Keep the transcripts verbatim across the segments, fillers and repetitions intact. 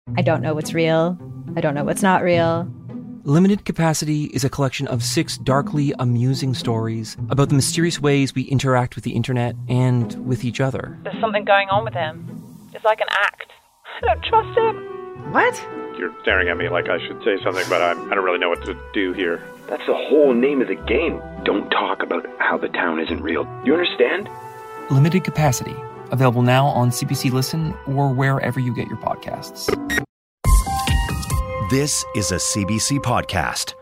I don't know what's real. I don't know what's not real. Limited Capacity is a collection of six darkly amusing stories about the mysterious ways we interact with the internet and with each other. There's something going on with him. It's like an act. I don't trust him. What? You're staring at me like I should say something, but I, I don't really know what to do here. That's the whole name of the game. Don't talk about how the town isn't real. You understand? Limited Capacity. Available now on C B C Listen or wherever you get your podcasts. This is a C B C podcast.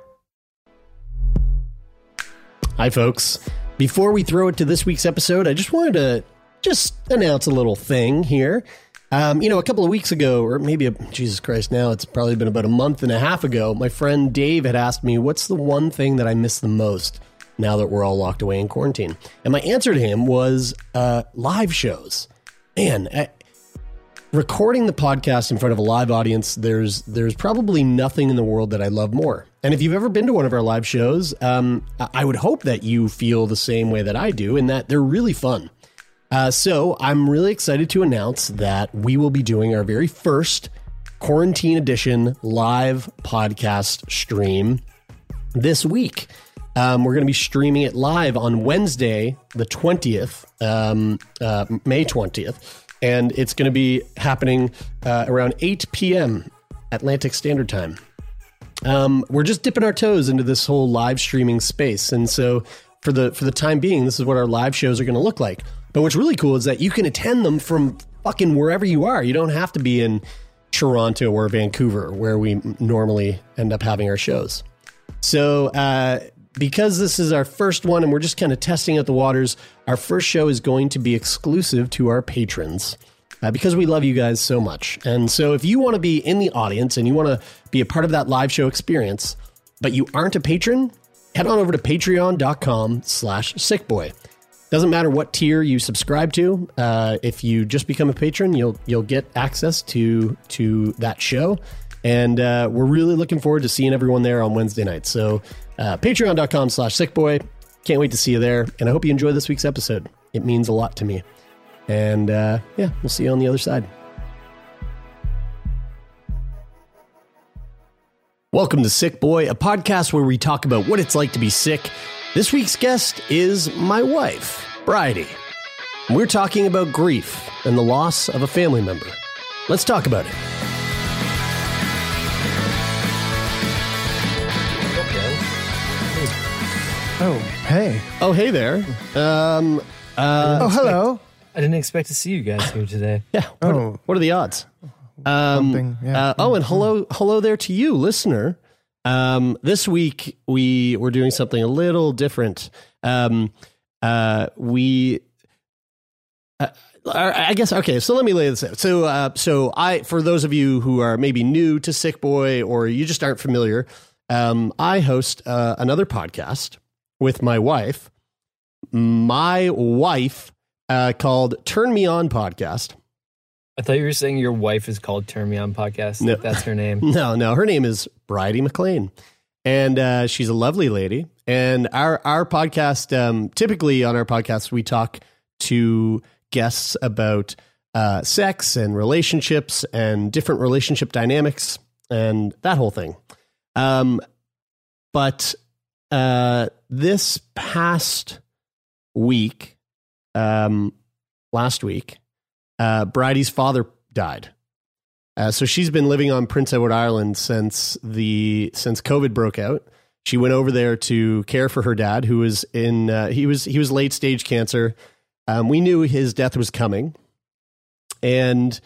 Hi, folks. Before we throw it to this week's episode, I just wanted to just announce a little thing here. Um, you know, a couple of weeks ago, or maybe, a, Jesus Christ, now it's probably been about a month and a half ago, my friend Dave had asked me, what's the one thing that I miss the most now that we're all locked away in quarantine? And my answer to him was uh, live shows. Man, I, recording the podcast in front of a live audience, there's there's probably nothing in the world that I love more. And if you've ever been to one of our live shows, um, I would hope that you feel the same way that I do, in that they're really fun. Uh, so I'm really excited to announce that we will be doing our very first quarantine edition live podcast stream this week. Um, we're going to be streaming it live on Wednesday, the twentieth, um, uh, May twentieth. And it's going to be happening uh, around eight p.m. Atlantic Standard Time. Um, we're just dipping our toes into this whole live streaming space. And so for the for the time being, this is what our live shows are going to look like. But what's really cool is that you can attend them from fucking wherever you are. You don't have to be in Toronto or Vancouver, where we normally end up having our shows. So uh, because this is our first one and we're just kind of testing out the waters, our first show is going to be exclusive to our patrons uh, because we love you guys so much. And so if you want to be in the audience and you want to be a part of that live show experience, but you aren't a patron, head on over to patreon.com slash sickboy. Doesn't matter what tier you subscribe to. Uh, if you just become a patron, you'll you'll get access to to that show. And uh, we're really looking forward to seeing everyone there on Wednesday night. So uh, patreon.com slash sickboy. Can't wait to see you there. And I hope you enjoy this week's episode. It means a lot to me. And uh, yeah, we'll see you on the other side. Welcome to Sick Boy, a podcast where we talk about what it's like to be sick. This week's guest is my wife, Bridie. We're talking about grief and the loss of a family member. Let's talk about it. Oh, hey. Oh, hey there. Um, uh, oh, hello. I didn't expect to see you guys here today. Yeah. What, Oh. are, what are the odds? Um, Bumping, yeah. uh, oh, and hello, hello there to you, listener. Um, this week we were doing something a little different. Um, uh, we, uh, I guess, okay, so let me lay this out. So, uh, so I, for those of you who are maybe new to Sick Boy or you just aren't familiar, um, I host uh, another podcast with my wife, my wife, uh, called Turn Me On Podcast. I thought you were saying your wife is called Turn Me On Podcast. No. Like that's her name. No, no, her name is Bridie McLean, and uh, she's a lovely lady. And our our podcast, um, typically on our podcast, we talk to guests about uh, sex and relationships and different relationship dynamics and that whole thing. Um, but uh, this past week, um, last week, uh, Bridie's father died. Uh, so she's been living on Prince Edward Island since the since COVID broke out. She went over there to care for her dad, who was in uh, he was he was late stage cancer. Um, we knew his death was coming, and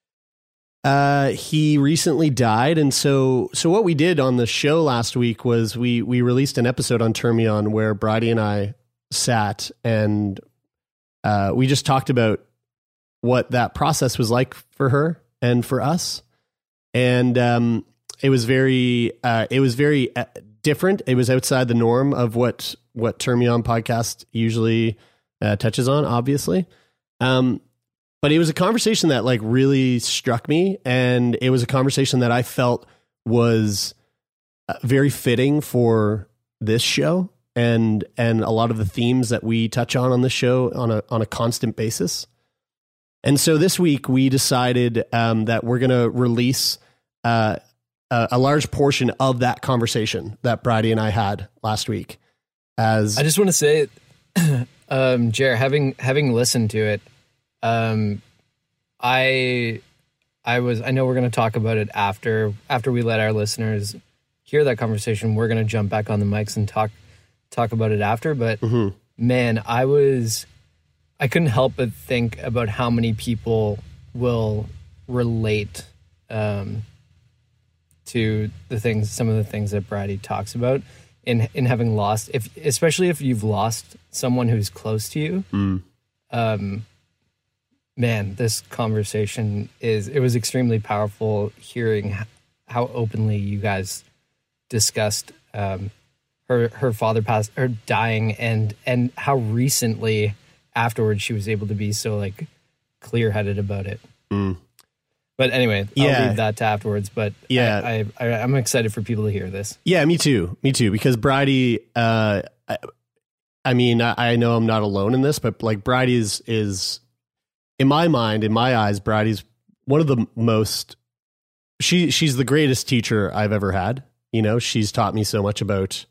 uh, he recently died. And so so what we did on the show last week was we we released an episode on Turn Me On where Bridie and I sat and uh, we just talked about what that process was like for her and for us. And um, it was very, uh, it was very uh, different. It was outside the norm of what, what Turn Me On podcast usually uh, touches on, obviously. Um, but it was a conversation that like really struck me. And it was a conversation that I felt was uh, very fitting for this show and, and a lot of the themes that we touch on on the show on a, on a constant basis. And so this week we decided um, that we're going to release uh, a, a large portion of that conversation that Bridie and I had last week. As I just want to say, um, Jer, having having listened to it, um, I I was I know we're going to talk about it after after we let our listeners hear that conversation. We're going to jump back on the mics and talk talk about it after. But mm-hmm. man, I was I couldn't help but think about how many people will relate um, to the things, some of the things that Bridie talks about. In, in having lost, if especially if you've lost someone who's close to you, mm. um, man, this conversation is, it was extremely powerful hearing how openly you guys discussed um, her her father passed, her dying, and and how recently afterwards she was able to be so like clear-headed about it. Mm. But anyway, yeah. I'll leave that to afterwards. But yeah, I, I, I, I'm excited for people to hear this. Yeah, me too. Me too. Because Bridie, uh, I, I mean, I, I know I'm not alone in this, but like Bridie's is, in my mind, in my eyes, Bridie's one of the most. She she's the greatest teacher I've ever had. You know, she's taught me so much about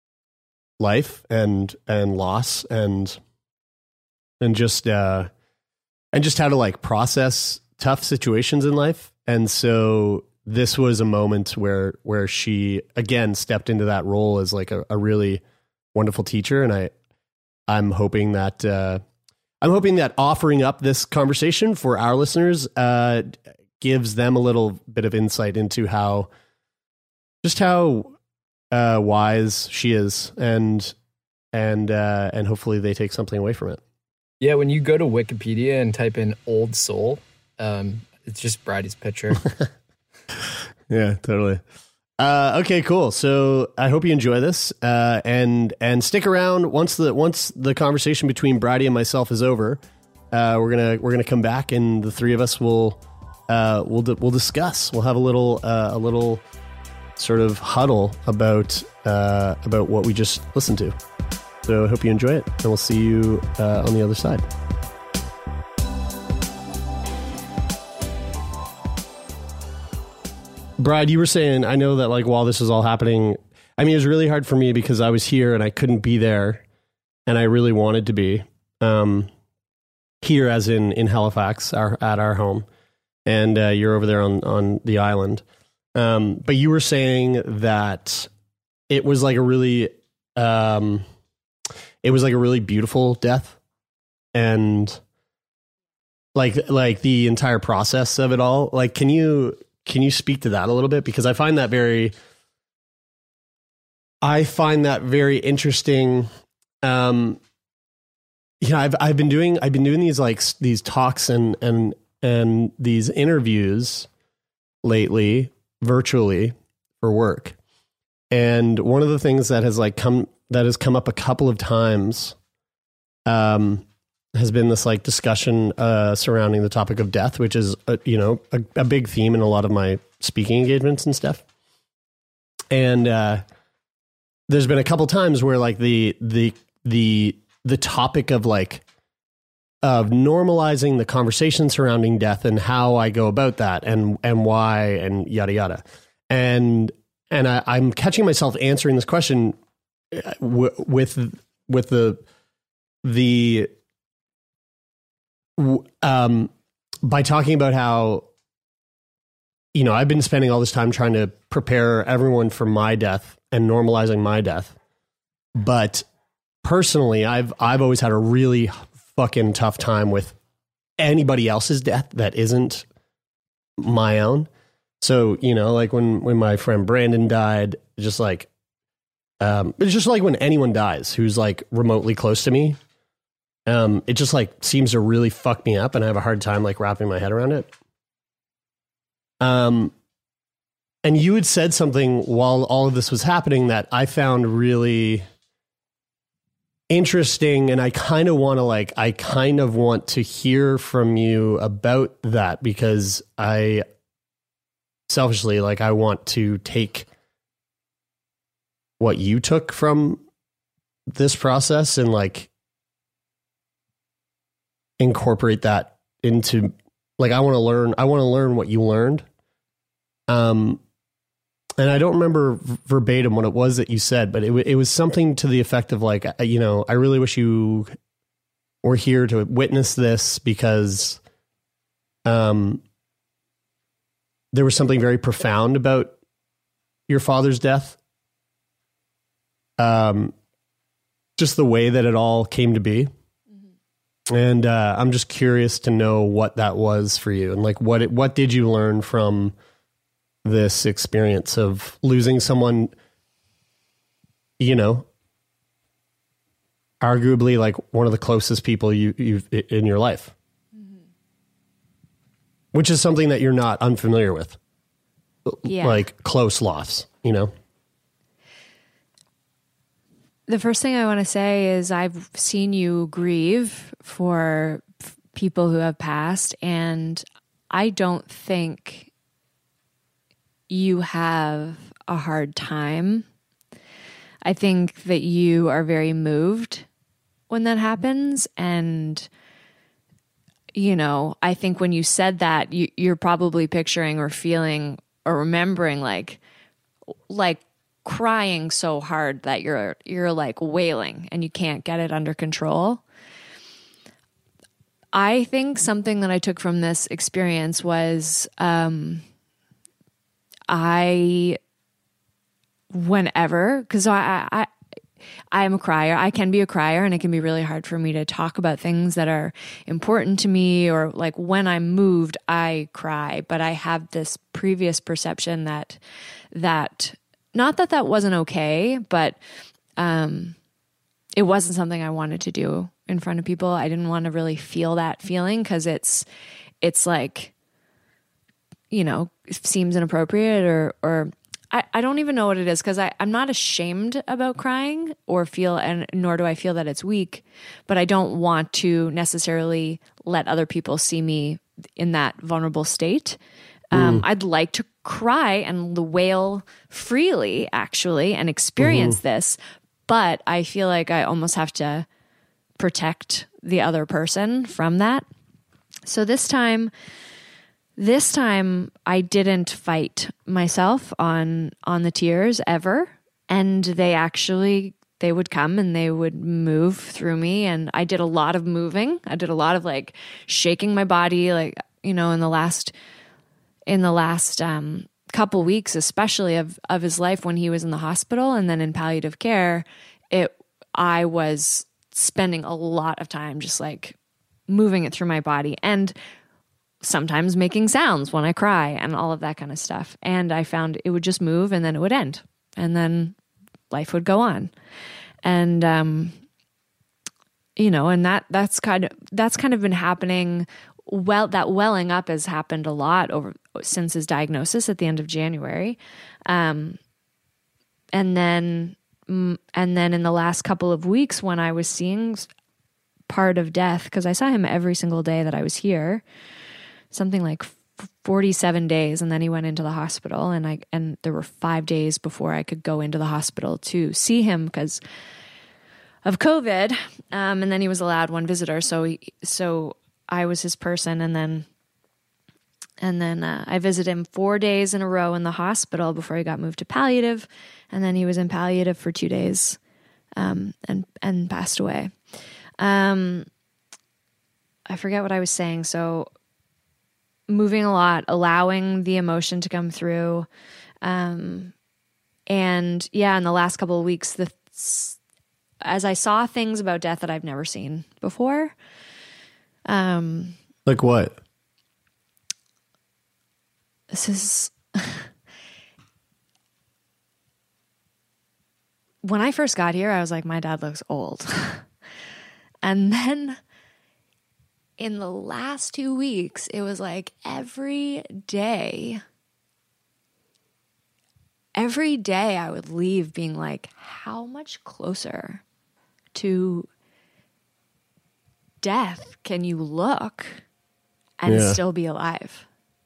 life and and loss and and just uh, and just how to like process tough situations in life. And so this was a moment where where she again stepped into that role as like a, a really wonderful teacher. And I I'm hoping that uh, I'm hoping that offering up this conversation for our listeners uh, gives them a little bit of insight into how just how uh, wise she is, and and uh, and hopefully they take something away from it. Yeah, when you go to Wikipedia and type in "old soul," Um, it's just Bridie's picture. Yeah, totally. Uh, okay, cool. So I hope you enjoy this, uh, and and stick around once the once the conversation between Bridie and myself is over. Uh, we're gonna we're gonna come back, and the three of us will uh, we'll we'll discuss. We'll have a little uh, a little sort of huddle about uh, about what we just listened to. So I hope you enjoy it, and we'll see you uh, on the other side. Bride, you were saying, I know that like while this was all happening, I mean, it was really hard for me because I was here and I couldn't be there, and I really wanted to be um, here, as in in Halifax, our, at our home, and uh, you're over there on on the island. Um, but you were saying that it was like a really, um, it was like a really beautiful death, and like like the entire process of it all. Like, can you? Can you speak to that a little bit? Because I find that very, I find that very interesting. Um, yeah, I've I've been doing I've been doing these like these talks and and and these interviews lately, virtually, for work. And one of the things that has like come that has come up a couple of times, um. has been this like discussion uh, surrounding the topic of death, which is, a, you know, a, a big theme in a lot of my speaking engagements and stuff. And uh, there's been a couple times where like the, the, the, the topic of like, of normalizing the conversation surrounding death and how I go about that and, and why, and yada, yada. And, and I, I'm catching myself answering this question w- with, with the, the, Um, by talking about how, you know, I've been spending all this time trying to prepare everyone for my death and normalizing my death. But personally, I've, I've always had a really fucking tough time with anybody else's death that isn't my own. So, you know, like when, when my friend Brandon died, just like, um, it's just like when anyone dies who's like remotely close to me. Um, it just like seems to really fuck me up, and I have a hard time like wrapping my head around it. Um, and you had said something while all of this was happening that I found really interesting, and I kind of want to like, I kind of want to hear from you about that, because I selfishly, like, I want to take what you took from this process and like incorporate that into, like, I want to learn, I want to learn what you learned Um, and I don't remember verbatim what it was that you said, but it, w- it was something to the effect of like, you know, I really wish you were here to witness this because um, there was something very profound about your father's death. Um, just the way that it all came to be. Mm-hmm. And uh, I'm just curious to know what that was for you. And like, what, it, what did you learn from this experience of losing someone, you know, arguably like one of the closest people you, you've in your life, mm-hmm. which is something that you're not unfamiliar with, yeah. like close loss, you know? The first thing I want to say is I've seen you grieve for f- people who have passed, and I don't think you have a hard time. I think that you are very moved when that happens. And, you know, I think when you said that, you, you're probably picturing or feeling or remembering like, like crying so hard that you're, you're like wailing and you can't get it under control. I think something that I took from this experience was, um, I, whenever, because I, I, I am a crier. I can be a crier, and it can be really hard for me to talk about things that are important to me, or like when I'm moved, I cry. But I have this previous perception that, that not that that wasn't okay, but um, it wasn't something I wanted to do in front of people. I didn't want to really feel that feeling because it's, it's like, you know, seems inappropriate or, or I, I don't even know what it is because I'm not ashamed about crying or feel, and nor do I feel that it's weak, but I don't want to necessarily let other people see me in that vulnerable state. Um, mm. I'd like to cry and wail freely, actually, and experience mm-hmm. this, but I feel like I almost have to protect the other person from that. So this time, This time I didn't fight myself on on the tears ever, and they actually they would come and they would move through me, and I did a lot of moving. I did a lot of like shaking my body, like, you know, in the last in the last um couple weeks, especially of of his life when he was in the hospital and then in palliative care, it I was spending a lot of time just like moving it through my body and sometimes making sounds when I cry and all of that kind of stuff. And I found it would just move and then it would end and then life would go on. And, um, you know, and that, that's kind of, that's kind of been happening. Well, that welling up has happened a lot over since his diagnosis at the end of January. Um, and then, and then in the last couple of weeks when I was seeing part of death, because I saw him every single day that I was here, something like forty-seven days. And then he went into the hospital, and I, and there were five days before I could go into the hospital to see him because of COVID. Um, and then he was allowed one visitor. So, he, so I was his person. And then, and then, uh, I visited him four days in a row in the hospital before he got moved to palliative. And then he was in palliative for two days, um, and, and passed away. Um, I forget what I was saying. So, moving a lot, allowing the emotion to come through. Um, and yeah, in the last couple of weeks, the, as I saw things about death that I've never seen before. Um, like what? This is, when I first got here, I was like, my dad looks old. And then in the last two weeks, it was like every day, every day I would leave being like, how much closer to death can you look and yeah. still be alive?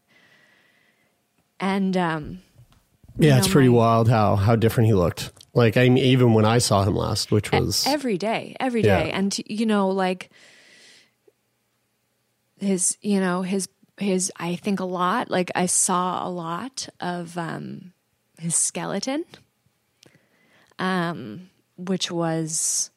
And, um, yeah, know, it's pretty my, wild how, how different he looked. Like, I mean, even when I saw him last, which was every day, every day. Yeah. And, you know, like, his, you know, his, his, I think a lot, like I saw a lot of um, his skeleton, um, which was,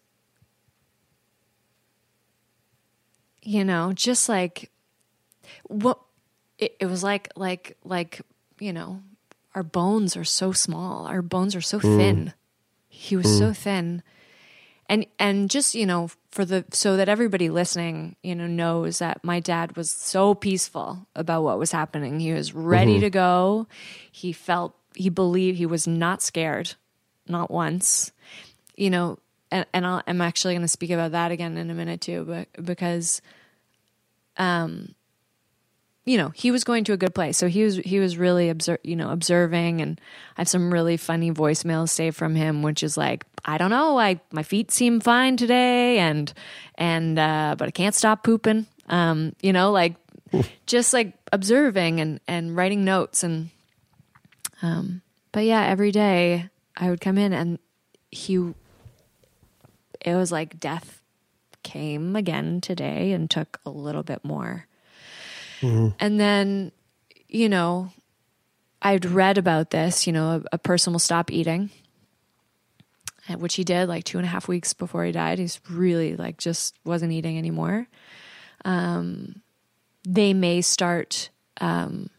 you know, just like what it, it was like, like, like, you know, our bones are so small. Our bones are so thin. Mm. He was mm. so thin. And, and just, you know, for the, so that everybody listening, you know, knows that my dad was so peaceful about what was happening. He was ready mm-hmm. to go. He felt, he believed, he was not scared, not once, you know, and, and I'll, I'm actually going to speak about that again in a minute too, but because, um, you know, he was going to a good place. So he was, he was really observe, you know, observing, and I have some really funny voicemails saved from him, which is like, I don't know, I, my feet seem fine today. And, and, uh, but I can't stop pooping. Um, you know, like just like observing and, and writing notes. And, um, but yeah, every day I would come in and he, it was like death came again today and took a little bit more. Mm-hmm. And then, you know, I'd read about this, you know, a, a person will stop eating, which he did like two and a half weeks before he died. He's really like just wasn't eating anymore. Um, they may start, um,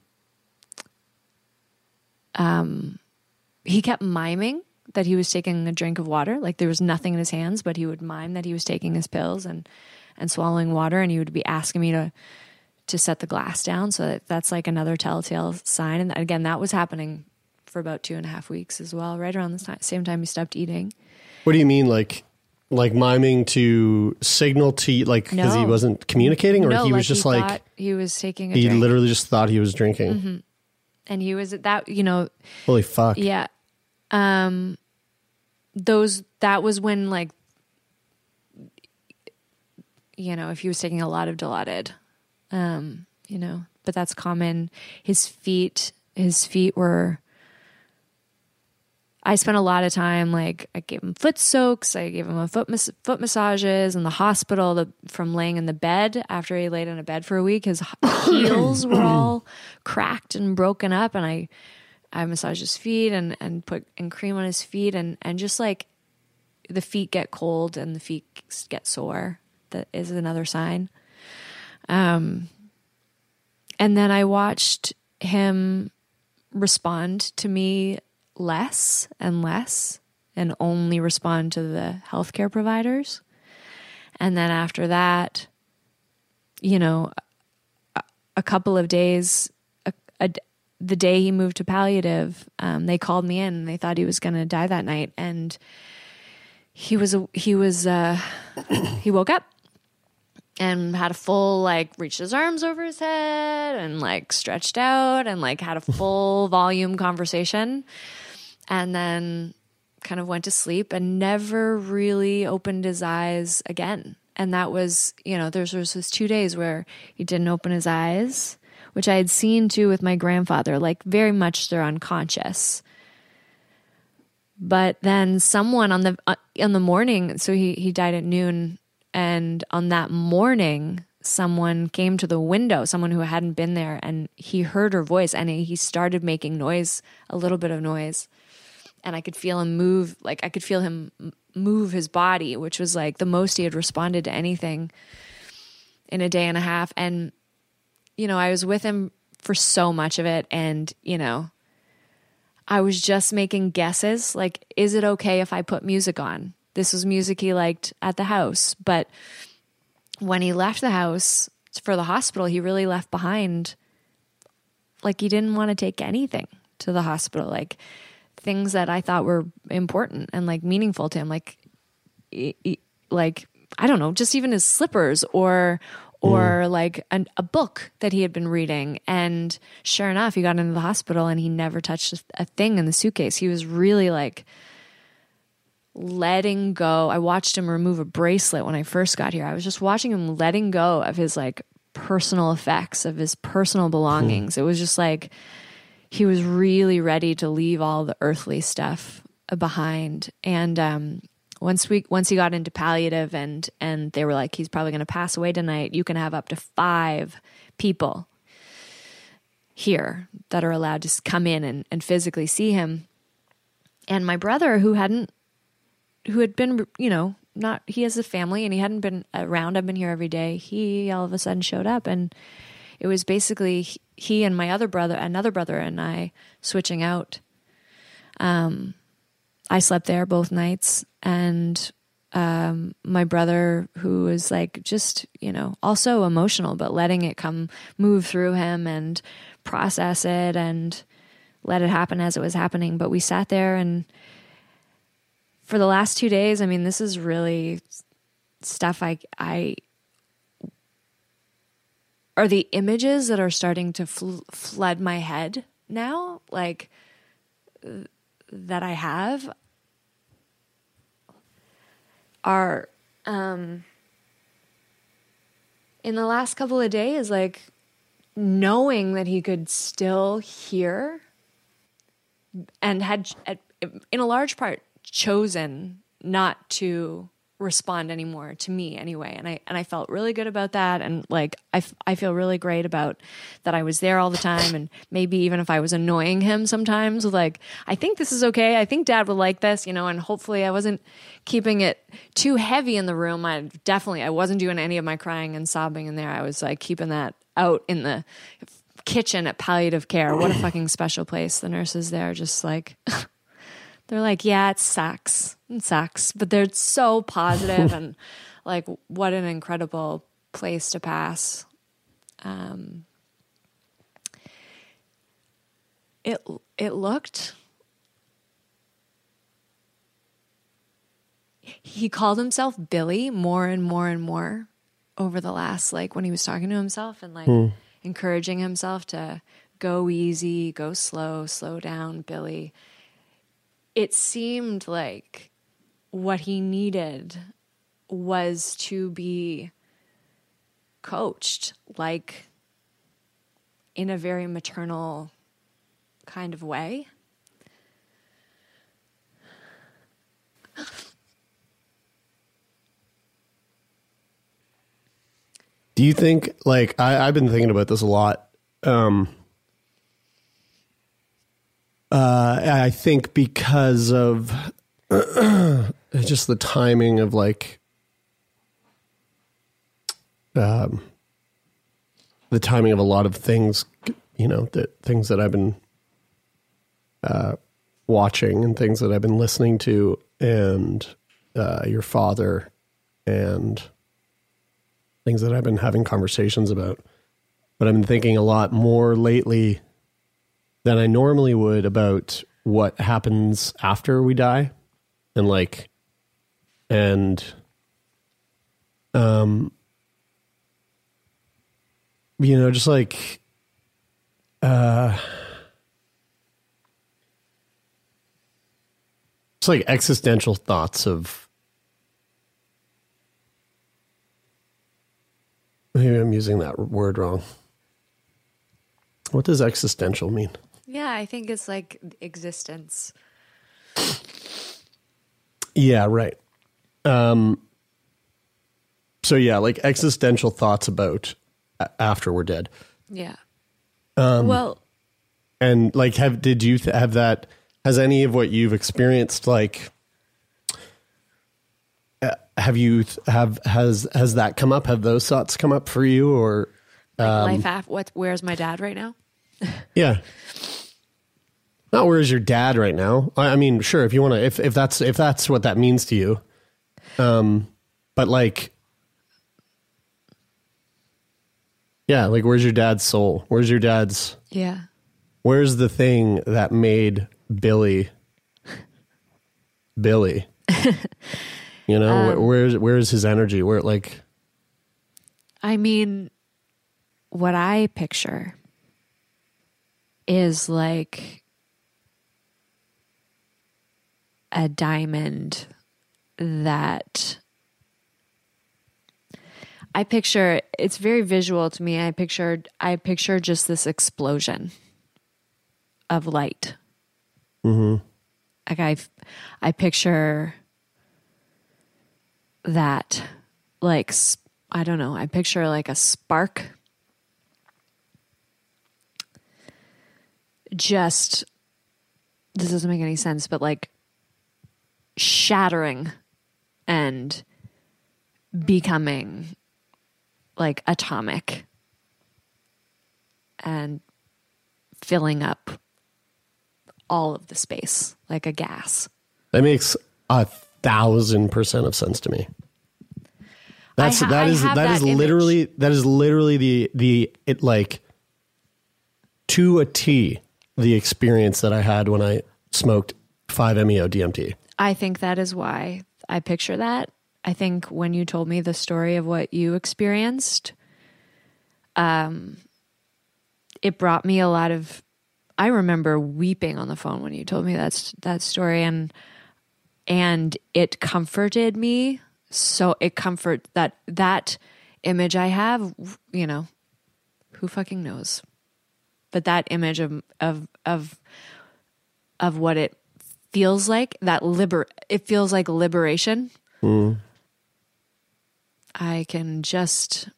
um, he kept miming that he was taking a drink of water. Like there was nothing in his hands, but he would mime that he was taking his pills and, and swallowing water. And he would be asking me to, to set the glass down. So that, that's like another telltale sign. And again, that was happening for about two and a half weeks as well, right around the time, same time he stopped eating. What do you mean? Like, like miming to signal to, like, because no. he wasn't communicating, or no, he was like just he like, he was taking a he drink. literally just thought he was drinking. Mm-hmm. And he was at that, you know, holy fuck. Yeah. Um, those, that was when, like, you know, if he was taking a lot of Dilaudid, um, you know, but that's common. His feet, his feet were, I spent a lot of time, like, I gave him foot soaks. I gave him a foot mas- foot massages in the hospital the, from laying in the bed after he laid in a bed for a week. His heels were all cracked and broken up. And I, I massaged his feet and, and put and cream on his feet. And, and just like the feet get cold and the feet get sore. That is another sign. Um, and then I watched him respond to me less and less and only respond to the healthcare providers. And then after that, you know, a, a couple of days, a, a, the day he moved to palliative, um, they called me in and they thought he was going to die that night. And he was, a, he was, uh, he woke up and had a full, like, reached his arms over his head and, like, stretched out and, like, had a full volume conversation, and then kind of went to sleep and never really opened his eyes again. And that was, you know, there was those two days where he didn't open his eyes, which I had seen too with my grandfather, like very much they're unconscious. But then someone on the, uh, in the morning, so he, he died at noon, and on that morning, someone came to the window, someone who hadn't been there, and he heard her voice, and he started making noise, a little bit of noise. And I could feel him move, like I could feel him move his body, which was like the most he had responded to anything in a day and a half. And, you know, I was with him for so much of it. And, you know, I was just making guesses. Like, is it okay if I put music on? This was music he liked at the house. But when he left the house for the hospital, he really left behind, like, he didn't want to take anything to the hospital. Like, things that I thought were important and, like, meaningful to him. Like, he, he, like, I don't know, just even his slippers or, or mm. like an, a book that he had been reading. And sure enough, he got into the hospital and he never touched a, a thing in the suitcase. He was really, like, letting go. I watched him remove a bracelet when I first got here. I was just watching him letting go of his, like, personal effects, of his personal belongings. Mm. It was just like he was really ready to leave all the earthly stuff behind. And um, once we once he got into palliative and and they were like, he's probably going to pass away tonight, you can have up to five people. here that are allowed to come in and, and physically see him. And my brother, who hadn't, who had been, you know, not, he has a family and he hadn't been around. I've been here every day. He all of a sudden showed up, and it was basically he and my other brother, another brother and I switching out. Um, I slept there both nights, and um, my brother, who was like just, you know, also emotional, but letting it come, move through him and process it and let it happen as it was happening. But we sat there, and for the last two days, I mean, this is really stuff I, I, are the images that are starting to fl- flood my head now, like uh, that I have are, um, in the last couple of days, like knowing that he could still hear and had, in a large part, chosen not to respond anymore to me anyway. And I, and I felt really good about that. And like, I, I feel really great about that I was there all the time. And maybe even if I was annoying him sometimes, like, I think this is okay. I think Dad would like this, you know, and hopefully I wasn't keeping it too heavy in the room. I definitely, I wasn't doing any of my crying and sobbing in there. I was like keeping that out in the kitchen at palliative care. What a fucking special place. The nurses there just like, they're like, yeah, it sucks. It sucks. But they're so positive and like, what an incredible place to pass. Um, it, it looked, he called himself Billy more and more and more over the last, like when he was talking to himself and like hmm. encouraging himself to go easy, go slow, slow down, Billy. It seemed like what he needed was to be coached, like in a very maternal kind of way. Do you think, like, I, I've been thinking about this a lot. Um, uh, I think because of just the timing of, like, um, the timing of a lot of things, you know, that things that I've been uh, watching and things that I've been listening to, and uh, your father, and things that I've been having conversations about. But I've been thinking a lot more lately than I normally would about what happens after we die. And like, and, um, you know, just like, uh, it's like existential thoughts of, maybe I'm using that word wrong. What does existential mean? Yeah, I think it's like existence. Yeah, right. Um, so yeah, like existential thoughts about after we're dead. Yeah. Um, well, and like, have, did you th- have that, has any of what you've experienced, like, uh, have you, th- have, has, has that come up? Have those thoughts come up for you, or, like um, life after, what, where's my dad right now? Yeah. Not where's your dad right now. I, I mean, sure, if you want to, if, if that's, if that's what that means to you. Um, but like, yeah, like where's your dad's soul? Where's your dad's, yeah. Where's the thing that made Billy, Billy, you know, um, where, where's, where's his energy? Where like, I mean, what I picture is like a diamond that I picture, it's very visual to me. I pictured, I picture just this explosion of light. Mm-hmm. Like I, I picture that, like, I don't know. I picture like a spark just, this doesn't make any sense, but like shattering and becoming like atomic and filling up all of the space like a gas. That makes a thousand percent of sense to me. That's ha- that is that, that is image. literally that is literally the the it like to a T the experience that I had when I smoked five M E O D M T. I think that is why I picture that. I think when you told me the story of what you experienced, um, it brought me a lot of. I remember weeping on the phone when you told me that that story, and and it comforted me. So it comfort that that image I have, you know, who fucking knows? But that image of of of of what it feels like, that liber it feels like liberation. Mm. I can just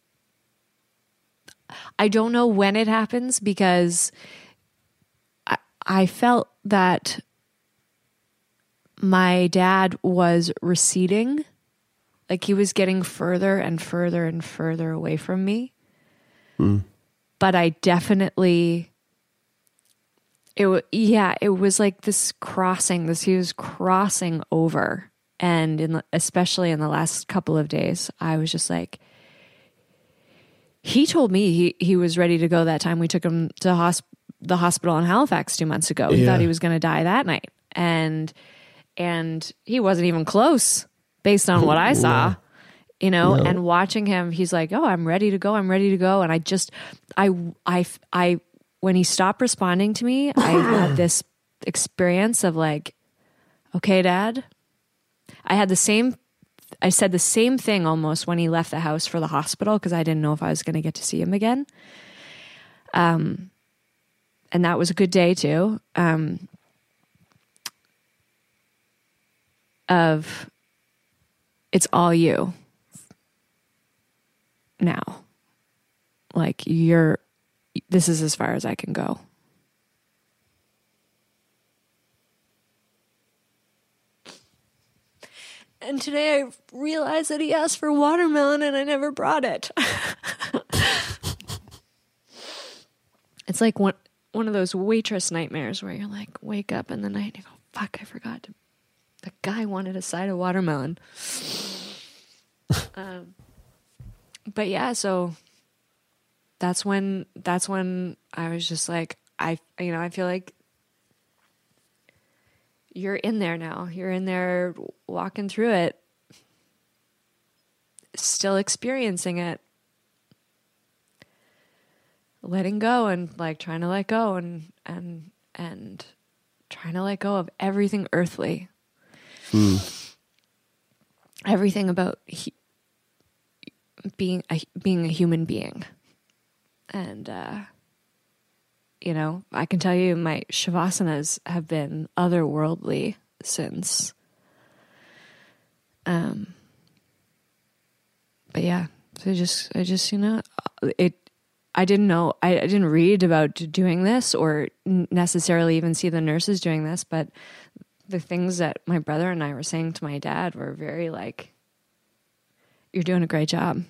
I don't know when it happens because I I felt that my dad was receding. Like he was getting further and further and further away from me. Mm. But I definitely, it w- yeah, it was like this crossing, this, he was crossing over. And in the, especially in the last couple of days, I was just like, he told me he, he was ready to go that time we took him to hosp- the hospital in Halifax two months ago. He Yeah. thought he was going to die that night. And, and he wasn't even close. Based on what I saw, you know, No. and watching him, he's like, oh, I'm ready to go. I'm ready to go. And I just, I, I, I, when he stopped responding to me, I had this experience of like, okay, Dad. I had the same, I said the same thing almost when he left the house for the hospital because I didn't know if I was going to get to see him again. Um, and that was a good day too. Um, of, it's all you now. Like you're, this is as far as I can go. And today I realized that he asked for watermelon and I never brought it. It's like one, one of those waitress nightmares where you're like, wake up in the night and you go, fuck, I forgot to, the guy wanted a side of watermelon. um, but yeah, so that's when that's when I was just like, I you know I feel like you're in there now. You're in there walking through it, still experiencing it, letting go and like trying to let go and and and trying to let go of everything earthly. Mm. Everything about he, being a, being a human being. And, uh, you know, I can tell you my Shavasanas have been otherworldly since. Um, but yeah, so I just, I just, you know, it, I didn't know, I, I didn't read about doing this or necessarily even see the nurses doing this, but the things that my brother and I were saying to my dad were very like, you're doing a great job.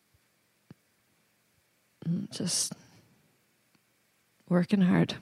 Just working hard.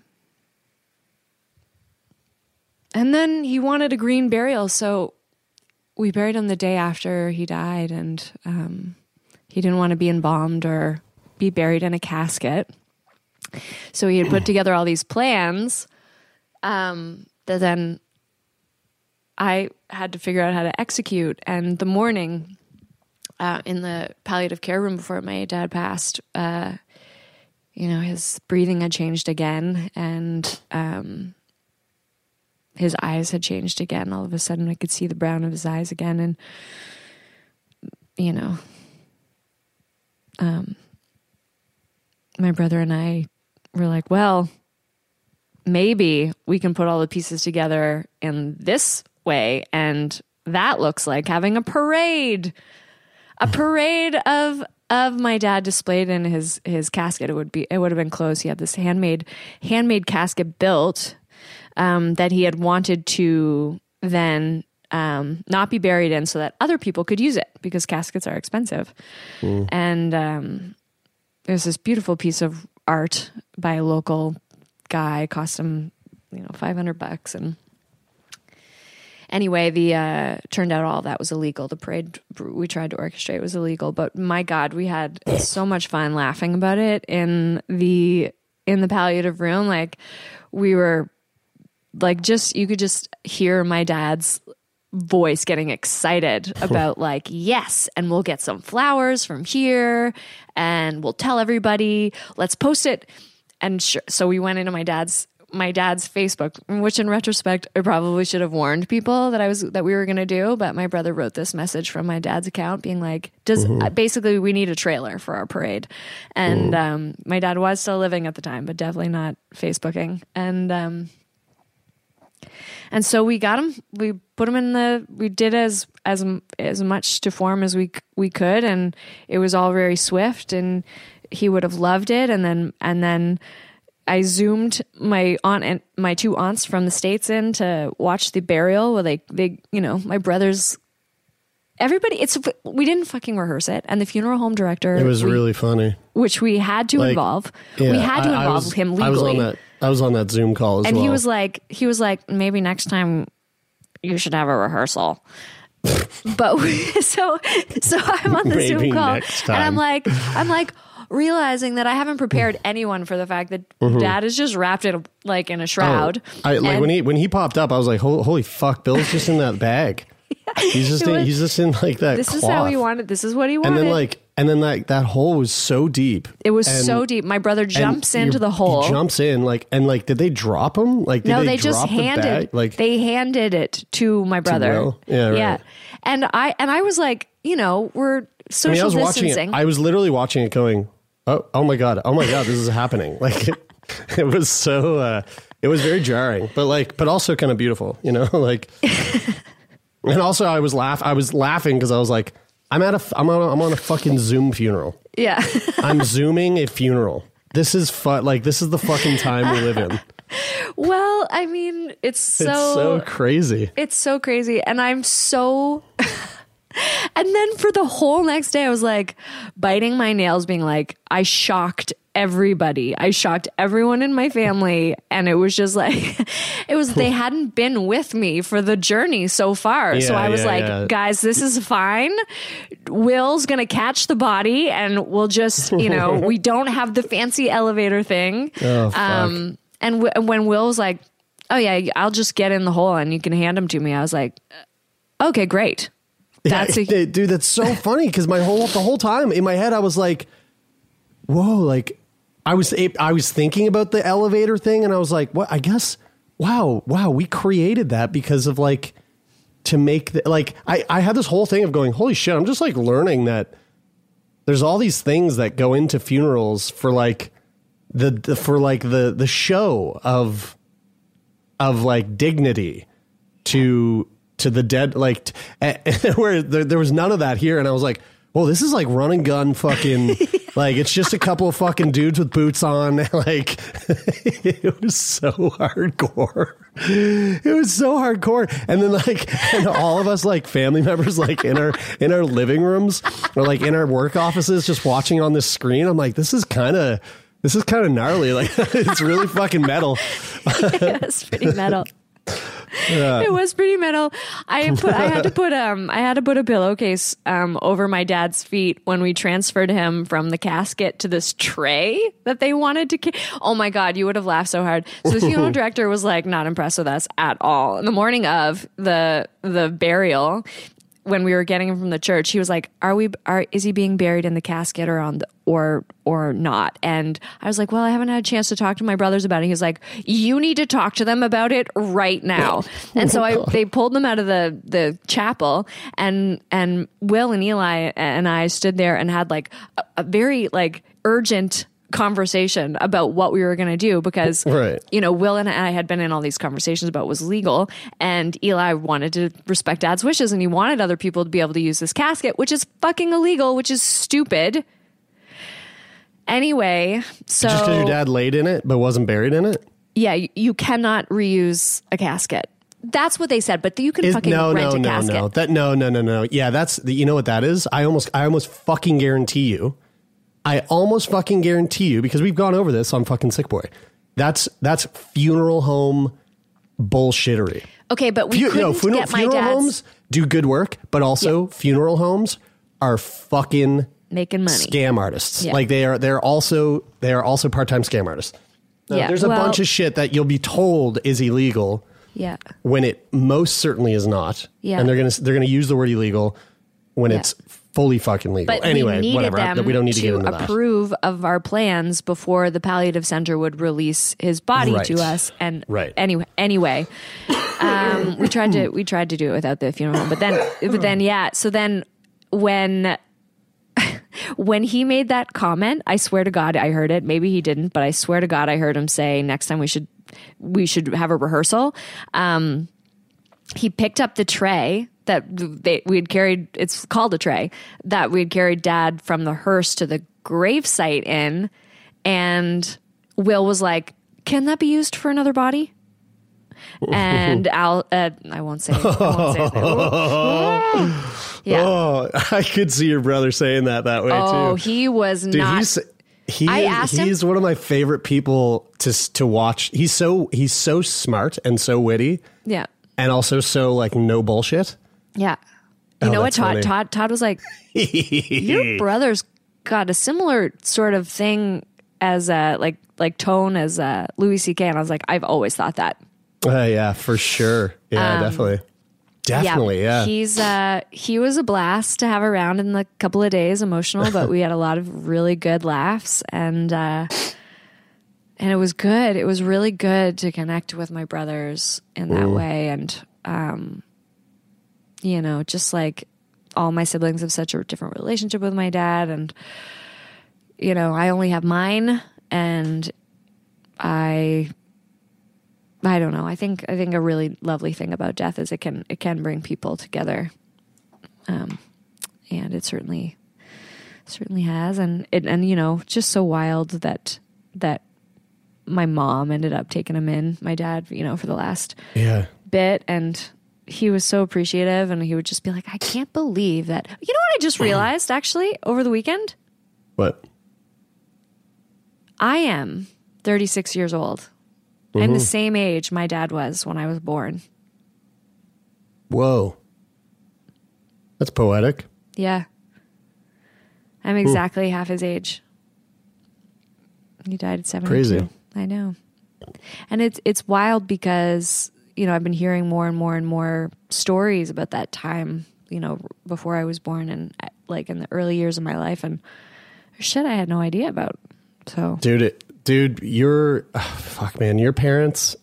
And then he wanted a green burial, so we buried him the day after he died, and um, he didn't want to be embalmed or be buried in a casket. So he had put together all these plans um, that then I had to figure out how to execute. And the morning uh, in the palliative care room before my dad passed, uh, you know, his breathing had changed again, and um, his eyes had changed again. All of a sudden, I could see the brown of his eyes again. And, you know, um, my brother and I were like, well, maybe we can put all the pieces together in this way, and that looks like having a parade. a parade of of my dad displayed in his his casket. It would be it would have been close. He had this handmade handmade casket built um, that he had wanted to then um, not be buried in, so that other people could use it, because caskets are expensive. Mm. And um, there's this beautiful piece of art by a local guy, cost him you know five hundred bucks, and anyway, the uh, turned out all of that was illegal. The parade we tried to orchestrate was illegal, but my God, we had so much fun laughing about it in the in the palliative room. Like we were, like just you could just hear my dad's voice getting excited about like, yes, and we'll get some flowers from here, and we'll tell everybody. Let's post it. And sh- so we went into my dad's. my dad's Facebook, which in retrospect, I probably should have warned people that I was, that we were going to do. But my brother wrote this message from my dad's account being like, does mm-hmm. uh, basically we need a trailer for our parade. And, mm. um, my dad was still living at the time, but definitely not Facebooking. And, um, and so we got him, we put him in the, we did as, as, as much to form as we, we could. And it was all very swift, and he would have loved it. And then, and then, I Zoomed my aunt and my two aunts from the States in to watch the burial where they, they, you know, my brothers, everybody, it's, we didn't fucking rehearse it. And the funeral home director, it was we, really funny, which we had to like, involve. Yeah, we had to I, involve I was, him legally. I was on that, I was on that Zoom call as and well. And he was like, he was like, maybe next time you should have a rehearsal. But we, so, so I'm on the maybe Zoom call next time. and I'm like, I'm like, realizing that I haven't prepared anyone for the fact that mm-hmm. Dad is just wrapped in a, like in a shroud. Oh, I, like and, when he when he popped up, I was like, holy, holy fuck, Bill's just in that bag. Yeah, he's just in, was, he's just in like that. This cloth. is how he wanted. This is what he wanted. And then like and then like that hole was so deep. It was and, so deep. My brother jumps into the hole. He jumps in like and like did they drop him? Like did no, they, they drop just handed the bag? Like they handed it to my brother. To Will? Yeah, right. Yeah, and I and I was like, you know, we're social I mean, I was distancing. watching it. I was literally watching it, going, oh, oh my god, oh my god, this is happening. Like it, it was so, uh, it was very jarring, but like, but also kind of beautiful, you know, like. And also, I was laugh, I was laughing because I was like, I'm at a, I'm on, a, I'm on a fucking Zoom funeral. Yeah, I'm zooming a funeral. This is fun. Like this is the fucking time we live in. Well, I mean, it's so, it's so crazy. It's so crazy, and I'm so. And then for the whole next day, I was like biting my nails, being like, I shocked everybody. I shocked everyone in my family. And it was just like, it was, they hadn't been with me for the journey so far. Yeah, so I was yeah, like, yeah. guys, this is fine. Will's going to catch the body and we'll just, you know, we don't have the fancy elevator thing. Oh, fuck. Um, and w- when Will was like, oh yeah, I'll just get in the hole and you can hand him to me. I was like, okay, great. That's yeah, a- dude, that's so funny because my whole the whole time in my head I was like, whoa, like I was I was thinking about the elevator thing and I was like, what? I guess, wow, wow, we created that because of like to make the, like I I had this whole thing of going, holy shit, I'm just like learning that there's all these things that go into funerals for like the, the for like the the show of of like dignity to. to the dead, like uh, where there, there was none of that here. And I was like, well, this is like run and gun fucking, yeah. Like, it's just a couple of fucking dudes with boots on. Like, it was so hardcore. It was so hardcore. And then like, and all of us like family members, like in our, in our living rooms or like in our work offices, just watching on this screen. I'm like, this is kind of, this is kind of gnarly. Like, it's really fucking metal. Yeah, it's pretty metal. Yeah. It was pretty metal. I put I had to put um I had to put a pillowcase um over my dad's feet when we transferred him from the casket to this tray that they wanted to ca- oh my god, you would have laughed so hard. So the funeral director was like not impressed with us at all. In the morning of the the burial, when we were getting him from the church, he was like, are we are is he being buried in the casket or on the or or not? And I was like, well, I haven't had a chance to talk to my brothers about it. He was like, you need to talk to them about it right now. And so I they pulled them out of the the chapel, and and Will and Eli and I stood there and had like a, a very like urgent conversation about what we were going to do because, right. you know, Will and I had been in all these conversations about what was legal, and Eli wanted to respect Dad's wishes, and he wanted other people to be able to use this casket, which is fucking illegal, which is stupid. Anyway, so just because your dad laid in it but wasn't buried in it. Yeah, you, you cannot reuse a casket. That's what they said, but you can Is, fucking no, rent no, a no, casket. no, that no, no, no, no. Yeah, that's the, you know what that is. I almost, I almost fucking guarantee you. I almost fucking guarantee you because we've gone over this on fucking Sick Boy. That's that's funeral home bullshittery. Okay, but we Fu- couldn't no, funeral, get my funeral dad's homes do good work, but also Yeah. funeral homes are fucking making money. scam artists. Yeah. Like they are, they're also they are also part time scam artists. Now, Yeah, there's a well- bunch of shit that you'll be told is illegal. Yeah. When it most certainly is not. Yeah. And they're gonna they're gonna use the word illegal when Yeah. it's fully fucking legal. But anyway, we needed whatever. I- them we don't need to, to get into that. approve of our plans before the palliative center would release his body Right. to us. And Right. anyway, anyway, um, we tried to we tried to do it without the funeral home, but then but then yeah. So then when. When he made that comment, I swear to God, I heard it. Maybe he didn't, but I swear to God, I heard him say next time we should we should have a rehearsal. Um, he picked up the tray that they, we had carried. It's called a tray that we had carried Dad from the hearse to the gravesite in, and Will was like, "Can that be used for another body?" And Al, uh, I won't say. It. I won't say it. Yeah. Oh, I could see your brother saying that that way Oh, too. he was Dude, not. he's he I is, asked him- he's one of my favorite people to to watch. He's so he's so smart and so witty Yeah. and also so like no bullshit. Yeah. You Oh, know what, that's Todd? funny. Todd Todd was like, your brother's got a similar sort of thing as uh like like tone as uh Louis C K, and I was like, I've always thought that. Uh, yeah, for sure. Yeah, Um, definitely. Definitely, yeah. He's uh he was a blast to have around in the couple of days, emotional, but we had a lot of really good laughs, and uh and it was good. It was really good to connect with my brothers in that Mm. way, and um you know, just like all my siblings have such a different relationship with my dad, and you know, I only have mine, and I I don't know. I think I think a really lovely thing about death is it can it can bring people together, um, and it certainly certainly has. And it and you know, just so wild that that my mom ended up taking him in. My dad, you know, for the last Yeah. bit, and he was so appreciative, and he would just be like, "I can't believe that." You know what I just realized actually over the weekend? What? I am thirty-six years old. I'm Mm-hmm. the same age my dad was when I was born. Whoa. That's poetic. Yeah. I'm exactly half his age. He died at seventy-two. Crazy. I know. And it's it's wild because, you know, I've been hearing more and more and more stories about that time, you know, before I was born and like in the early years of my life, and shit I had no idea about. So Dude, it, dude, your oh, fuck man, your parents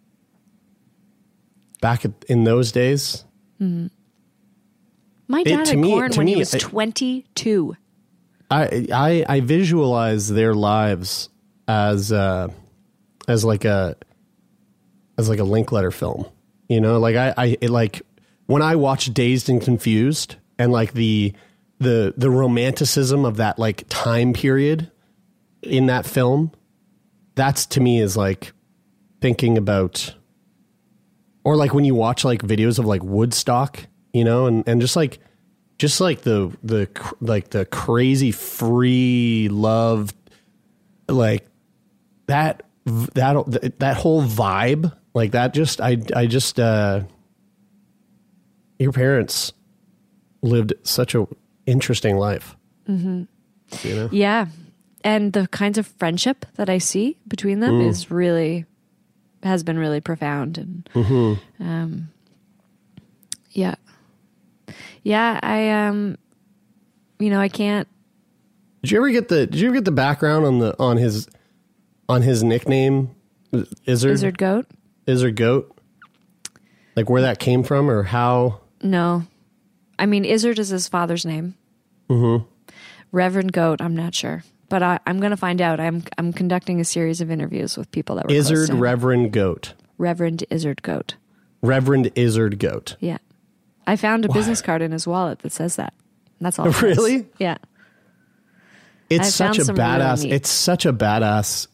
back at, in those days. mm-hmm. My It- dad to had me- corn to when me, he was it- twenty-two. I I I visualize their lives as uh as like a as like a Linkletter film. You know, like I I it like when I watch Dazed and Confused and like the the the romanticism of that like time period in that film, that's to me is like thinking about, or like when you watch like videos of like Woodstock, you know, and and just like just like the the cr- like the crazy free love, like that that that whole vibe, like that. Just I I just uh, your parents lived such a interesting life. Mm-hmm. You know? Yeah. And the kinds of friendship that I see between them Mm. is really, has been really profound. And, Mm-hmm. um, yeah. Yeah. I, um, you know, I can't. Did you ever get the, did you ever get the background on the, on his, on his nickname? Izzard? Izzard Goat? Izzard Goat? Like where that came from or how? No. I mean, Izzard is his father's name. Mm-hmm. Reverend Goat, I'm not sure. but I, I'm going to find out. I'm I'm conducting a series of interviews with people that were close Izzard to him. Reverend Goat. Reverend Izzard Goat. Reverend Izzard Goat. Yeah. I found a Why? business card in his wallet that says that. That's all. it Really? says. Yeah. It's I such found a some really badass. neat- It's such a badass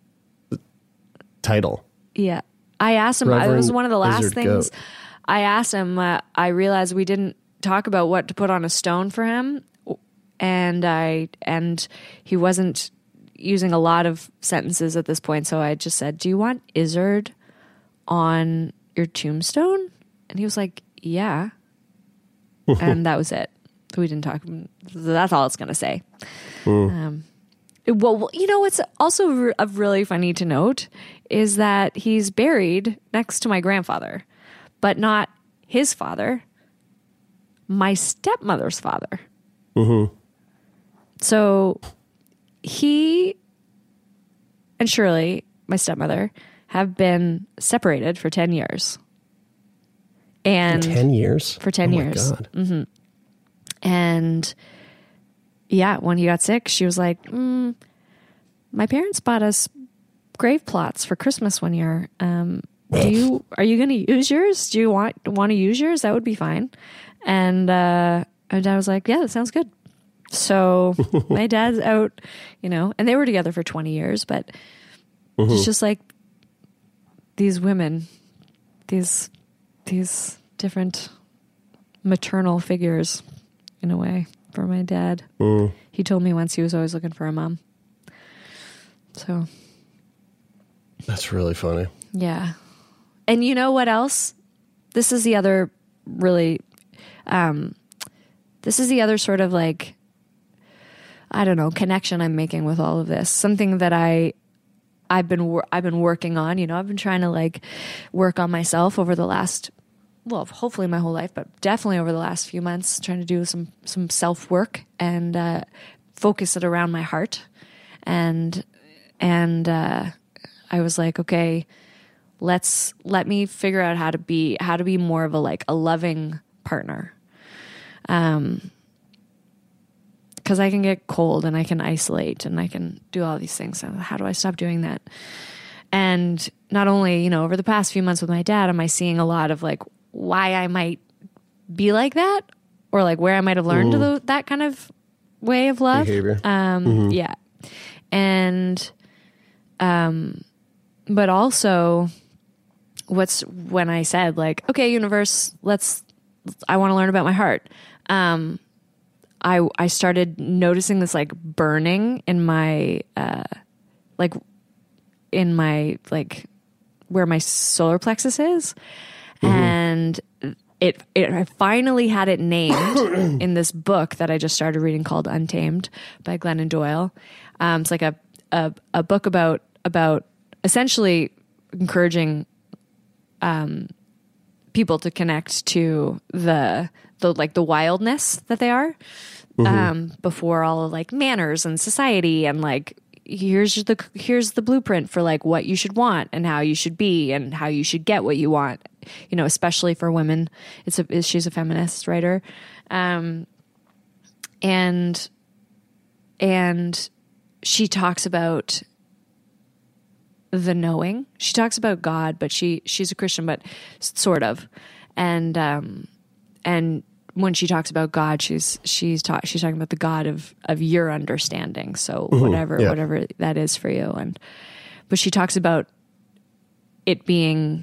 title. Yeah. I asked him, it was Reverend one of the last Izzard things Goat. I asked him, uh, I realized we didn't talk about what to put on a stone for him. And I, and he wasn't using a lot of sentences at this point. So I just said, do you want Izzard on your tombstone? And he was like, yeah. And that was it. We didn't talk. That's all it's going to say. Mm. Um, well, you know, what's also re- really funny to note is that he's buried next to my grandfather, but not his father, my stepmother's father. Mm-hmm. So he and Shirley, my stepmother, have been separated for ten years. And ten years? For ten Oh my years. God. Mm-hmm. And yeah, when he got sick, she was like, mm, my parents bought us grave plots for Christmas one year. Um, do you, are you going to use yours? Do you want, want to use yours? That would be fine. And, uh, my dad was like, yeah, that sounds good. So my dad's out, you know, and they were together for twenty years, but Mm-hmm. it's just like these women, these, these different maternal figures in a way for my dad. Mm. He told me once he was always looking for a mom. So That's really funny. yeah. And you know what else? This is the other really, um, this is the other sort of like, I don't know, connection I'm making with all of this. Something that I, I've been, wor- I've been working on, you know, I've been trying to like work on myself over the last, well, hopefully my whole life, but definitely over the last few months, trying to do some, some self work and, uh, focus it around my heart. And, and, uh, I was like, okay, let's, let me figure out how to be, how to be more of a, like a loving partner. Um, cause I can get cold and I can isolate and I can do all these things. So how do I stop doing that? And not only, you know, over the past few months with my dad, am I seeing a lot of like why I might be like that or like where I might have learned Mm. the, that kind of way of love. Behavior. Um, Mhm. yeah. And, um, but also what's when I said like, okay, universe, let's, I want to learn about my heart. Um, I, I started noticing this like burning in my, uh, like in my, like where my solar plexus is. Mm-hmm. And it, it, I finally had it named in this book that I just started reading called Untamed by Glennon Doyle. Um, it's like a, a, a book about, about essentially encouraging, um, people to connect to the, the, like the wildness that they are, mm-hmm. um, before all of like manners and society and like, here's the, here's the blueprint for like what you should want and how you should be and how you should get what you want, you know, especially for women. It's a, she's a feminist writer. Um, and, and she talks about the knowing. She talks about God, but she, she's a Christian, but sort of. And, um, and when she talks about God, she's, she's talk, she's talking about the God of, of your understanding. So Mm-hmm. whatever, Yeah. whatever that is for you. And, but she talks about it being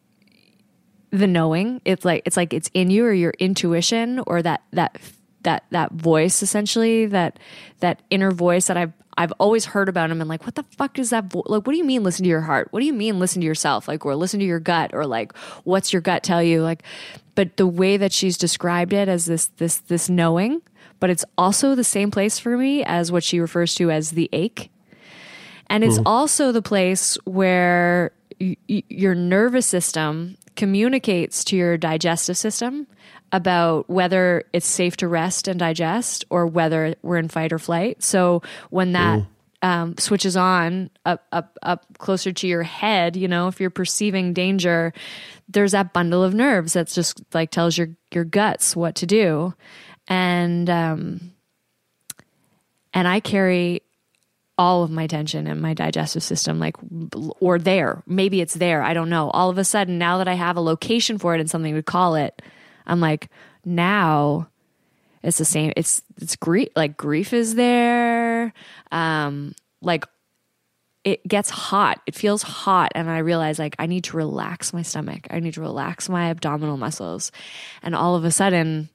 the knowing. It's like, it's like it's in you or your intuition or that, that, that, that voice essentially, that, that inner voice that I've, I've always heard about him and like, what the fuck is that? Vo- like, what do you mean listen to your heart? What do you mean listen to yourself? Like, or listen to your gut or like, what's your gut tell you? Like, but the way that she's described it as this, this, this knowing, but it's also the same place for me as what she refers to as the ache. And it's mm. also the place where y- y- your nervous system communicates to your digestive system about whether it's safe to rest and digest or whether we're in fight or flight. So when that mm. um, switches on up, up, up closer to your head, you know, if you're perceiving danger, there's that bundle of nerves that's just like tells your, your guts what to do. And, um, and I carry all of my tension in my digestive system, like, or there, maybe it's there. I don't know. All of a sudden, now that I have a location for it and something to call it, I'm like, now it's the same. It's, it's grief. Like grief is there. Um, like it gets hot. It feels hot. And I realize like I need to relax my stomach. I need to relax my abdominal muscles. And all of a sudden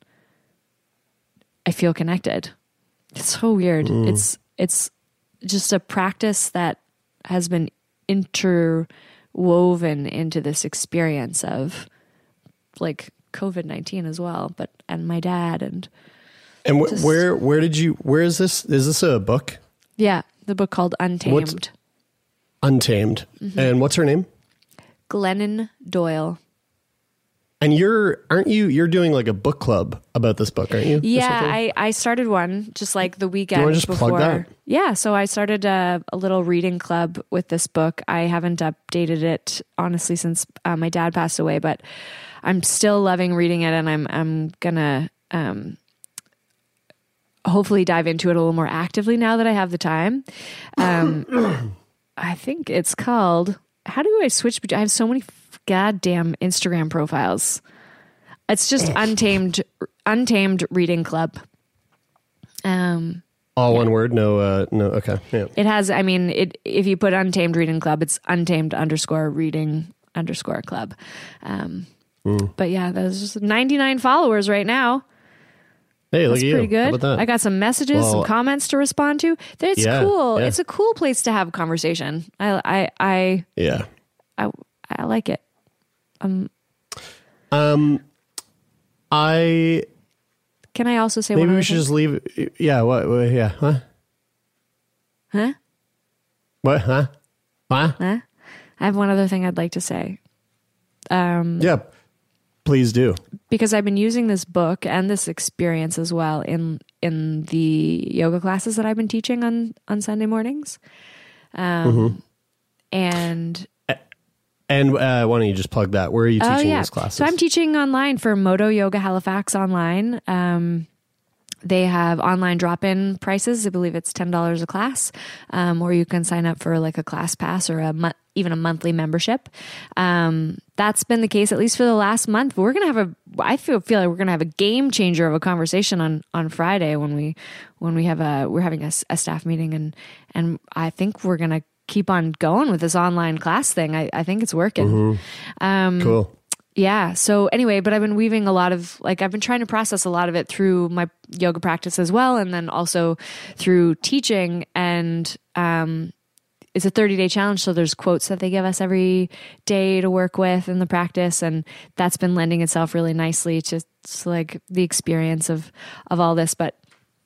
I feel connected. It's so weird. Mm. It's, it's just a practice that has been interwoven into this experience of like COVID nineteen as well, but, and my dad and, and wh- just, where, where did you, where is this? Is this a book? Yeah. The book called Untamed. What's, Untamed. Mm-hmm. And what's her name? Glennon Doyle. And you're, aren't you, you're doing like a book club about this book, aren't you? Yeah, I, I started one just like the weekend Do you want to just before. plug that? Yeah, so I started a, a little reading club with this book. I haven't updated it honestly since uh, my dad passed away, but I'm still loving reading it, and I'm I'm gonna um, hopefully dive into it a little more actively now that I have the time. Um, I think it's called. How do I switch between? I have so many goddamn Instagram profiles. It's just Untamed Untamed Reading Club. Um, all yeah. one word. No, uh, no. Okay. Yeah. It has. I mean, it. If you put Untamed Reading Club, it's Untamed underscore Reading underscore Club. Um, mm. But yeah, there's just ninety-nine followers right now. Hey, look That's at you. pretty good. How about that? I got some messages, well, some comments to respond to. It's yeah, cool. Yeah. It's a cool place to have a conversation. I, I, I, yeah, I, I like it. Um, um, I. Can I also say maybe one we other should thing? just leave? Yeah. What? what yeah. Huh? Huh? What? Huh? Huh? Huh? I have one other thing I'd like to say. Um, yeah. Please do. Because I've been using this book and this experience as well in in the yoga classes that I've been teaching on, on Sunday mornings. Um, mm-hmm. And... And uh, why don't you just plug that? Where are you teaching oh, yeah. these classes? So I'm teaching online for Moto Yoga Halifax online. Um, they have online drop-in prices. I believe it's ten dollars a class, um, or you can sign up for like a class pass or a mo- even a monthly membership. Um, that's been the case at least for the last month. But we're gonna have a. I feel feel like we're gonna have a game changer of a conversation on on Friday when we when we have a we're having a, a staff meeting, and and I think we're gonna keep on going with this online class thing. I, I think it's working. Mm-hmm. Um, cool. Yeah. So anyway, but I've been weaving a lot of, like, I've been trying to process a lot of it through my yoga practice as well. And then also through teaching. And, um, it's a thirty day challenge. So there's quotes that they give us every day to work with in the practice. And that's been lending itself really nicely to, to like the experience of, of all this. But,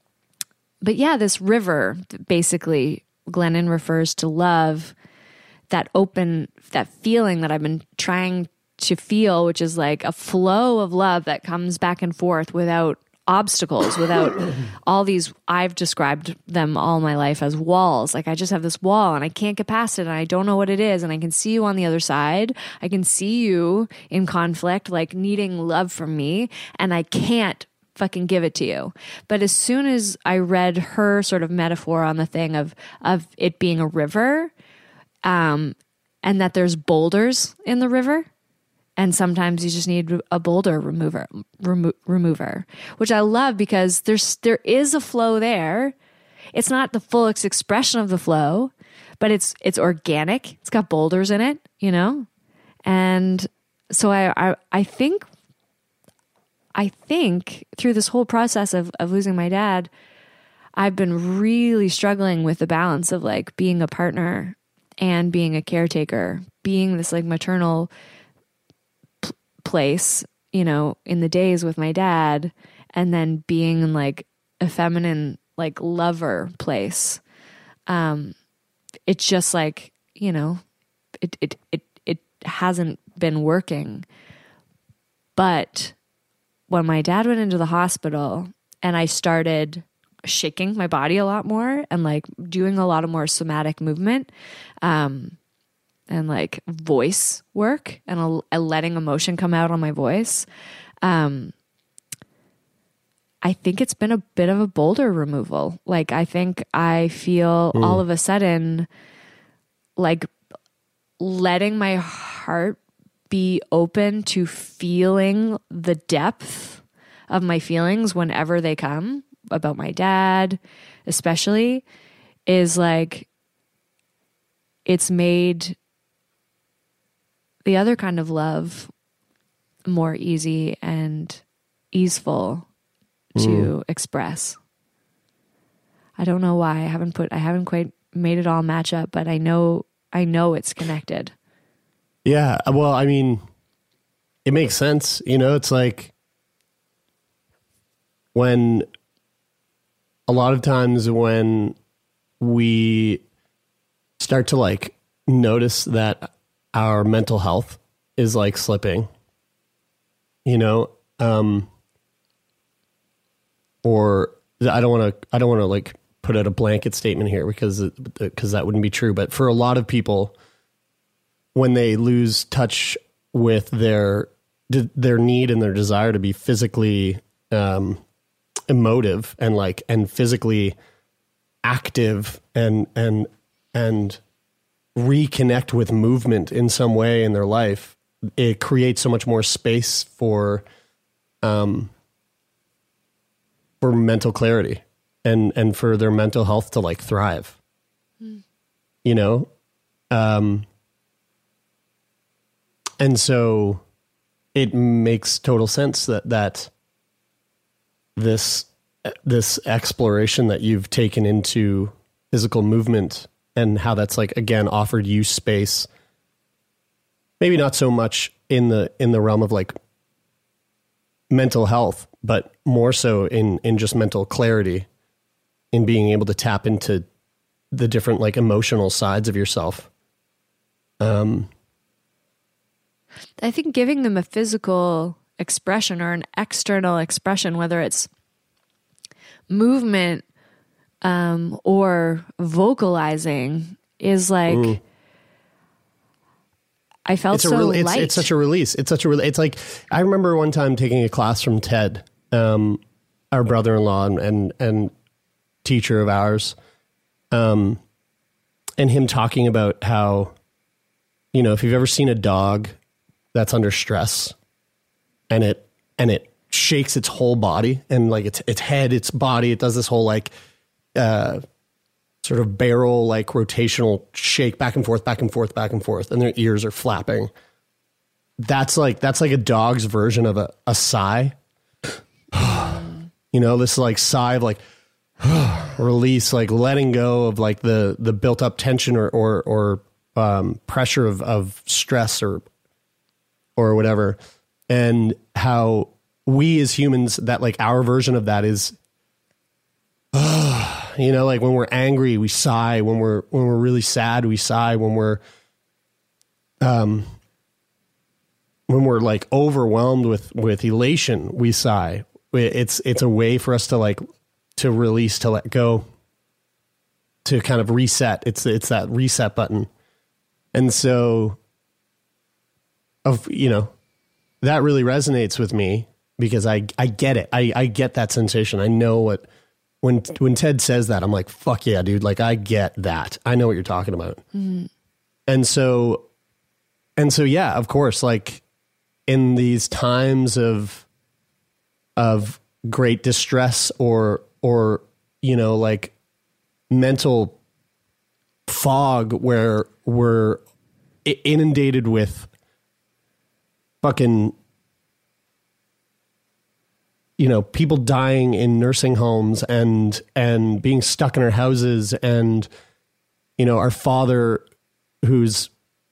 but yeah, this river, basically, Glennon refers to love, that open, that feeling that I've been trying to feel, which is like a flow of love that comes back and forth without obstacles, without all these, I've described them all my life as walls. Like I just have this wall and I can't get past it and I don't know what it is. And I can see you on the other side. I can see you in conflict, like needing love from me. And I can't fucking give it to you. But as soon as I read her sort of metaphor on the thing of, of it being a river, um, and that there's boulders in the river, and sometimes you just need a boulder remover, remo- remover, which I love because there's there is a flow there. It's not the full expression of the flow, but it's it's organic. It's got boulders in it, you know, and so I I, I think I think through this whole process of of losing my dad, I've been really struggling with the balance of like being a partner and being a caretaker, being this like maternal place, you know, in the days with my dad, and then being in like a feminine, like lover place. Um, it's just like, you know, it, it, it, it hasn't been working. But when my dad went into the hospital and I started shaking my body a lot more and like doing a lot of more somatic movement, um, and like voice work and a, a letting emotion come out on my voice. Um, I think it's been a bit of a boulder removal. Like, I think I feel mm. all of a sudden like letting my heart be open to feeling the depth of my feelings whenever they come about my dad, especially, is like, it's made the other kind of love more easy and easeful to mm. express. I don't know why. I haven't put I haven't quite made it all match up, but I know I know it's connected. Yeah, well, I mean, it makes sense. You know, it's like when a lot of times when we start to like notice that our mental health is like slipping, you know, um, or I don't want to, I don't want to like put out a blanket statement here because, because that wouldn't be true. But for a lot of people, when they lose touch with their, their need and their desire to be physically, um, emotive and like, and physically active and, and, and reconnect with movement in some way in their life, it creates so much more space for, um, for mental clarity and, and for their mental health to like thrive, mm. you know? Um, and so it makes total sense that, that this, this exploration that you've taken into physical movement and how that's like, again, offered you space, maybe not so much in the, in the realm of like mental health, but more so in, in just mental clarity, in being able to tap into the different like emotional sides of yourself. Um, I think giving them a physical expression or an external expression, whether it's movement, um, or vocalizing, is like, mm. I felt it's a so re- it's, light. It's such a release. It's such a, re- it's like, I remember one time taking a class from Ted, um, our brother-in-law and, and, and teacher of ours. Um, and him talking about how, you know, if you've ever seen a dog that's under stress and it, and it shakes its whole body and like its, its head, its body, it does this whole like, uh, sort of barrel, like rotational shake back and forth, back and forth, back and forth. And their ears are flapping. That's like, that's like a dog's version of a, a sigh. You know, this like sigh of like release, like letting go of like the, the built up tension or, or, or, um, pressure of, of stress or, or whatever. And how we as humans, that like our version of that is, you know, like when we're angry, we sigh. When we're, when we're really sad, we sigh. When we're, um, when we're like overwhelmed with, with elation, we sigh. It's, it's a way for us to like, to release, to let go, to kind of reset. It's, it's that reset button. And so of, you know, that really resonates with me because I, I get it. I, I get that sensation. I know what, when, when Ted says that, I'm like, fuck yeah, dude. Like, I get that. I know what you're talking about. Mm-hmm. And so, and so, yeah, of course, like in these times of, of great distress or, or, you know, like mental fog where we're inundated with fucking, you know, people dying in nursing homes and, and being stuck in our houses and, you know, our father who's,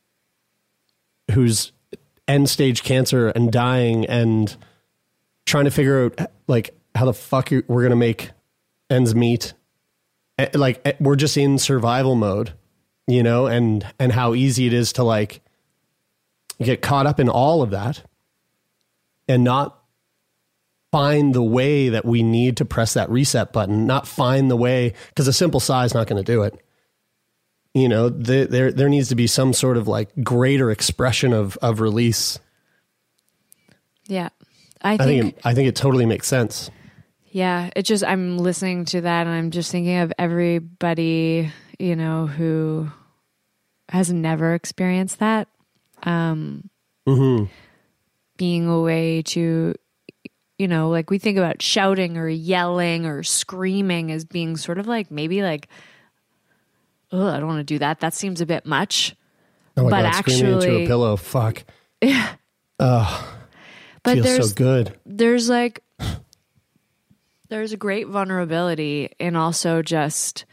who's end stage cancer and dying and trying to figure out like how the fuck we're going to make ends meet. Like we're just in survival mode, you know, and, and how easy it is to like get caught up in all of that and not find the way that we need to press that reset button, not find the way, because a simple sigh is not going to do it. You know, the, there there needs to be some sort of like greater expression of, of release. Yeah. I think, I think, it, I think it totally makes sense. Yeah, it just, I'm listening to that and I'm just thinking of everybody, you know, who has never experienced that. Um, mm-hmm. Being a way to, you know, like we think about shouting or yelling or screaming as being sort of like, maybe like, oh, I don't want to do that. That seems a bit much. Oh my but God, actually, screaming into a pillow. Fuck. Yeah. Oh, but feels there's, so good. There's like, there's a great vulnerability in also just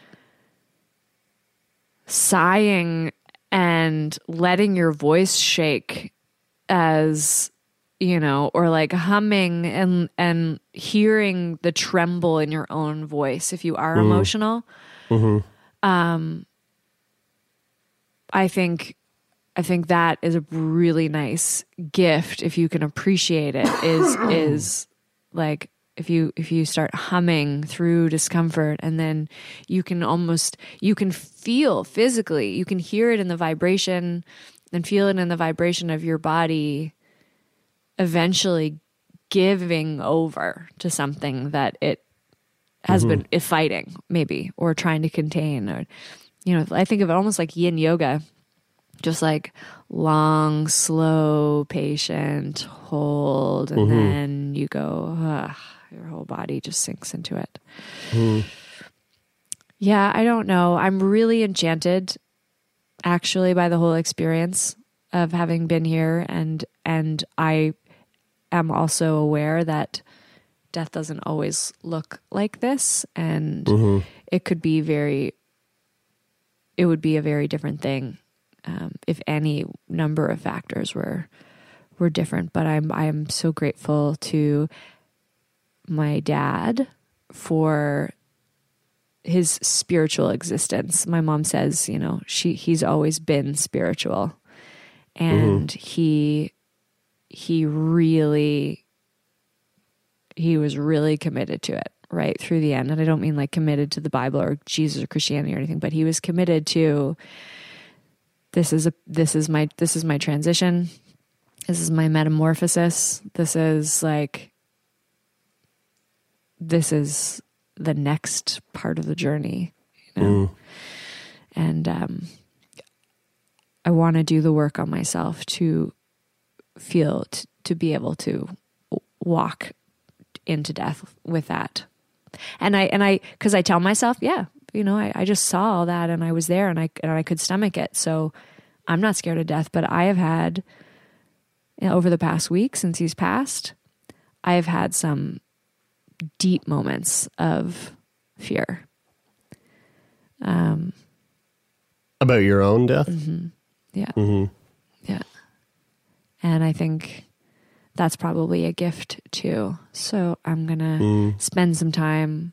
sighing and letting your voice shake as, you know, or like humming and, and hearing the tremble in your own voice if you are mm. emotional. Mm-hmm. Um, I think, I think that is a really nice gift if you can appreciate it, is, is like, if you, if you start humming through discomfort and then you can almost, you can feel physically, you can hear it in the vibration and feel it in the vibration of your body eventually giving over to something that it has mm-hmm. been fighting maybe, or trying to contain, or, you know, I think of it almost like yin yoga, just like long, slow, patient hold. And mm-hmm. then you go, ugh, your whole body just sinks into it. Mm. Yeah, I don't know. I'm really enchanted actually by the whole experience of having been here. And, and I am also aware that death doesn't always look like this. And mm-hmm. it could be very, it would be a very different thing um, if any number of factors were, were different. But I'm, I'm so grateful to my dad for his spiritual existence. My mom says, you know, she, he's always been spiritual, and mm-hmm. he, he really, he was really committed to it right through the end. And I don't mean like committed to the Bible or Jesus or Christianity or anything, but he was committed to, this is a, this is my, this is my transition. This is my metamorphosis. This is like, this is the next part of the journey, you know? Mm. And, um, I want to do the work on myself to feel, t- to be able to walk into death with that. And I, and I, cause I tell myself, yeah, you know, I, I just saw all that and I was there and I, and I could stomach it. So I'm not scared of death, but I have had, you know, over the past week since he's passed, I have had some deep moments of fear. Um, About your own death? Mm-hmm. Yeah. Mm-hmm. Yeah. And I think that's probably a gift too. So I'm going to mm. spend some time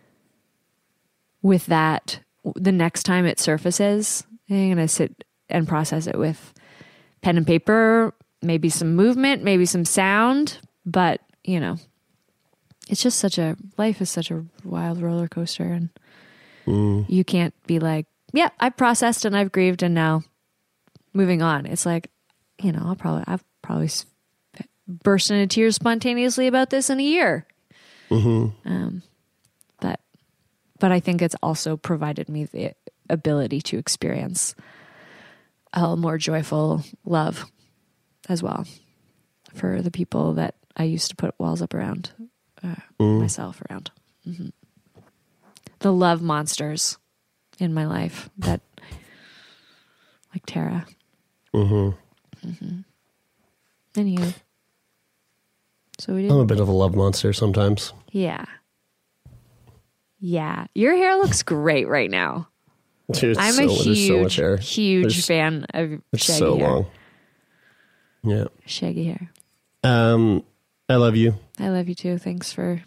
with that. The next time it surfaces, I'm going to sit and process it with pen and paper, maybe some movement, maybe some sound, but you know, it's just such a, life is such a wild roller coaster, and mm. you can't be like, yeah, I've processed and I've grieved and now moving on. It's like, you know, I'll probably, I've probably burst into tears spontaneously about this in a year. Mm-hmm. Um, but, but I think it's also provided me the ability to experience a more joyful love as well for the people that I used to put walls up around. Uh, mm. myself around. Mm-hmm. The love monsters in my life that, like Tara. Mm-hmm. Mm-hmm. And you. So we did. I'm a bit of a love monster sometimes. Yeah. Yeah. Your hair looks great right now. Dude, I'm so, a huge, so much hair. huge there's, fan of it's shaggy so hair. long. Yeah. Shaggy hair. Um, I love you. I love you too. Thanks for,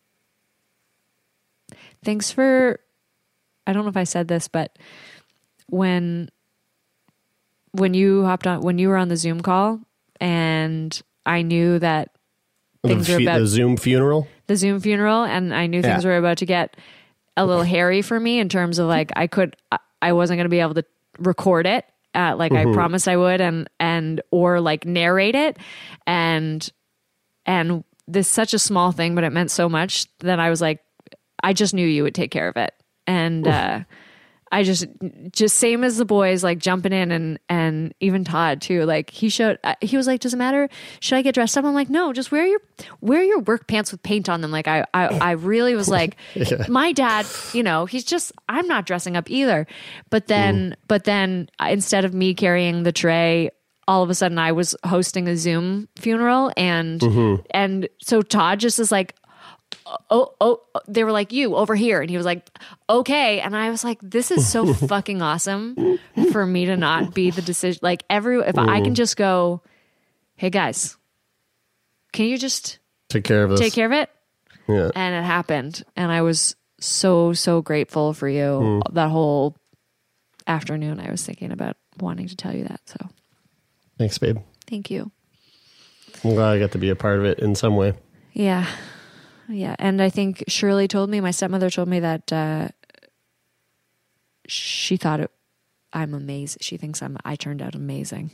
thanks for, I don't know if I said this, but when, when you hopped on, when you were on the Zoom call and I knew that things the, were about the Zoom funeral, the Zoom funeral. And I knew things yeah. were about to get a little hairy for me in terms of like, I could, I wasn't going to be able to record it. Uh, like mm-hmm. I promised I would, and, and, or like narrate it. And, and this such a small thing, but it meant so much that I was like, I just knew you would take care of it. And uh, I just, just same as the boys, like jumping in and, and even Todd too. Like he showed, uh, he was like, does it matter? Should I get dressed up? I'm like, no, just wear your, wear your work pants with paint on them. Like I, I, I really was like, yeah. My dad, you know, he's just, I'm not dressing up either. But then, mm. but then uh, instead of me carrying the tray, all of a sudden I was hosting a Zoom funeral and, mm-hmm. and so Todd just is like, oh, oh, they were like, you over here. And he was like, okay. And I was like, this is so fucking awesome for me to not be the decision. Like every, if mm. I can just go, hey guys, can you just take care of this? Take care of it. Yeah. And it happened. And I was so, so grateful for you mm. that whole afternoon. I was thinking about wanting to tell you that. So thanks, babe. Thank you. I'm glad I got to be a part of it in some way. Yeah. Yeah. And I think Shirley told me, my stepmother told me that uh, she thought it, I'm amazing. She thinks I'm, I turned out amazing.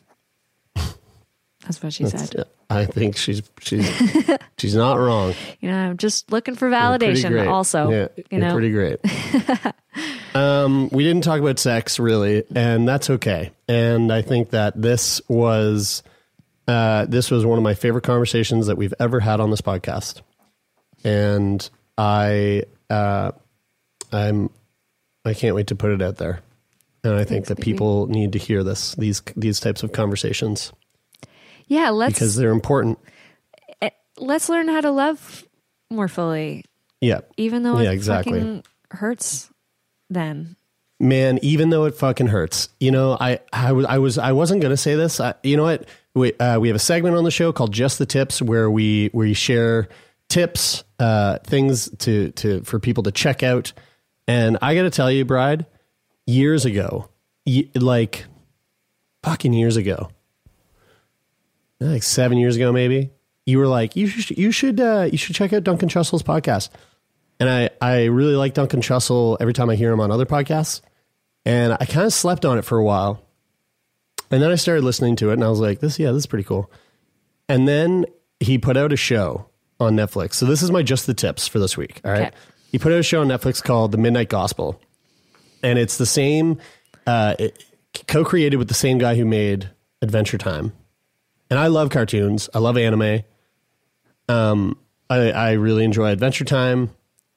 That's what she That's, said. I think she's, she's, she's not wrong. You know, I'm just looking for validation also. Yeah, you know, pretty great. um, we didn't talk about sex really, and that's okay. And I think that this was, uh, this was one of my favorite conversations that we've ever had on this podcast. And I, uh, I'm, I can't wait to put it out there. And I think Thanks, that baby. people need to hear this, these, these types of conversations. Yeah. Let's, because they're important. Let's learn how to love more fully. Yeah. Even though yeah, it exactly. fucking hurts then. Man, even though it fucking hurts, you know, I, I was, I was, I wasn't going to say this. I, you know what? We, uh, we have a segment on the show called Just the Tips where we, where we share tips, uh, things to, to, for people to check out. And I got to tell you, Bride, years ago, y- like fucking years ago, like seven years ago, maybe you were like, you should, you should, uh, you should check out Duncan Trussell's podcast. And I, I really like Duncan Trussell every time I hear him on other podcasts. And I kind of slept on it for a while. And then I started listening to it and I was like, this, yeah, this is pretty cool. And then he put out a show on Netflix. So this is my Just the Tips for this week. All right. Okay. He put out a show on Netflix called The Midnight Gospel. And it's the same, uh, it, co-created with the same guy who made Adventure Time. And I love cartoons. I love anime. Um, I, I really enjoy Adventure Time.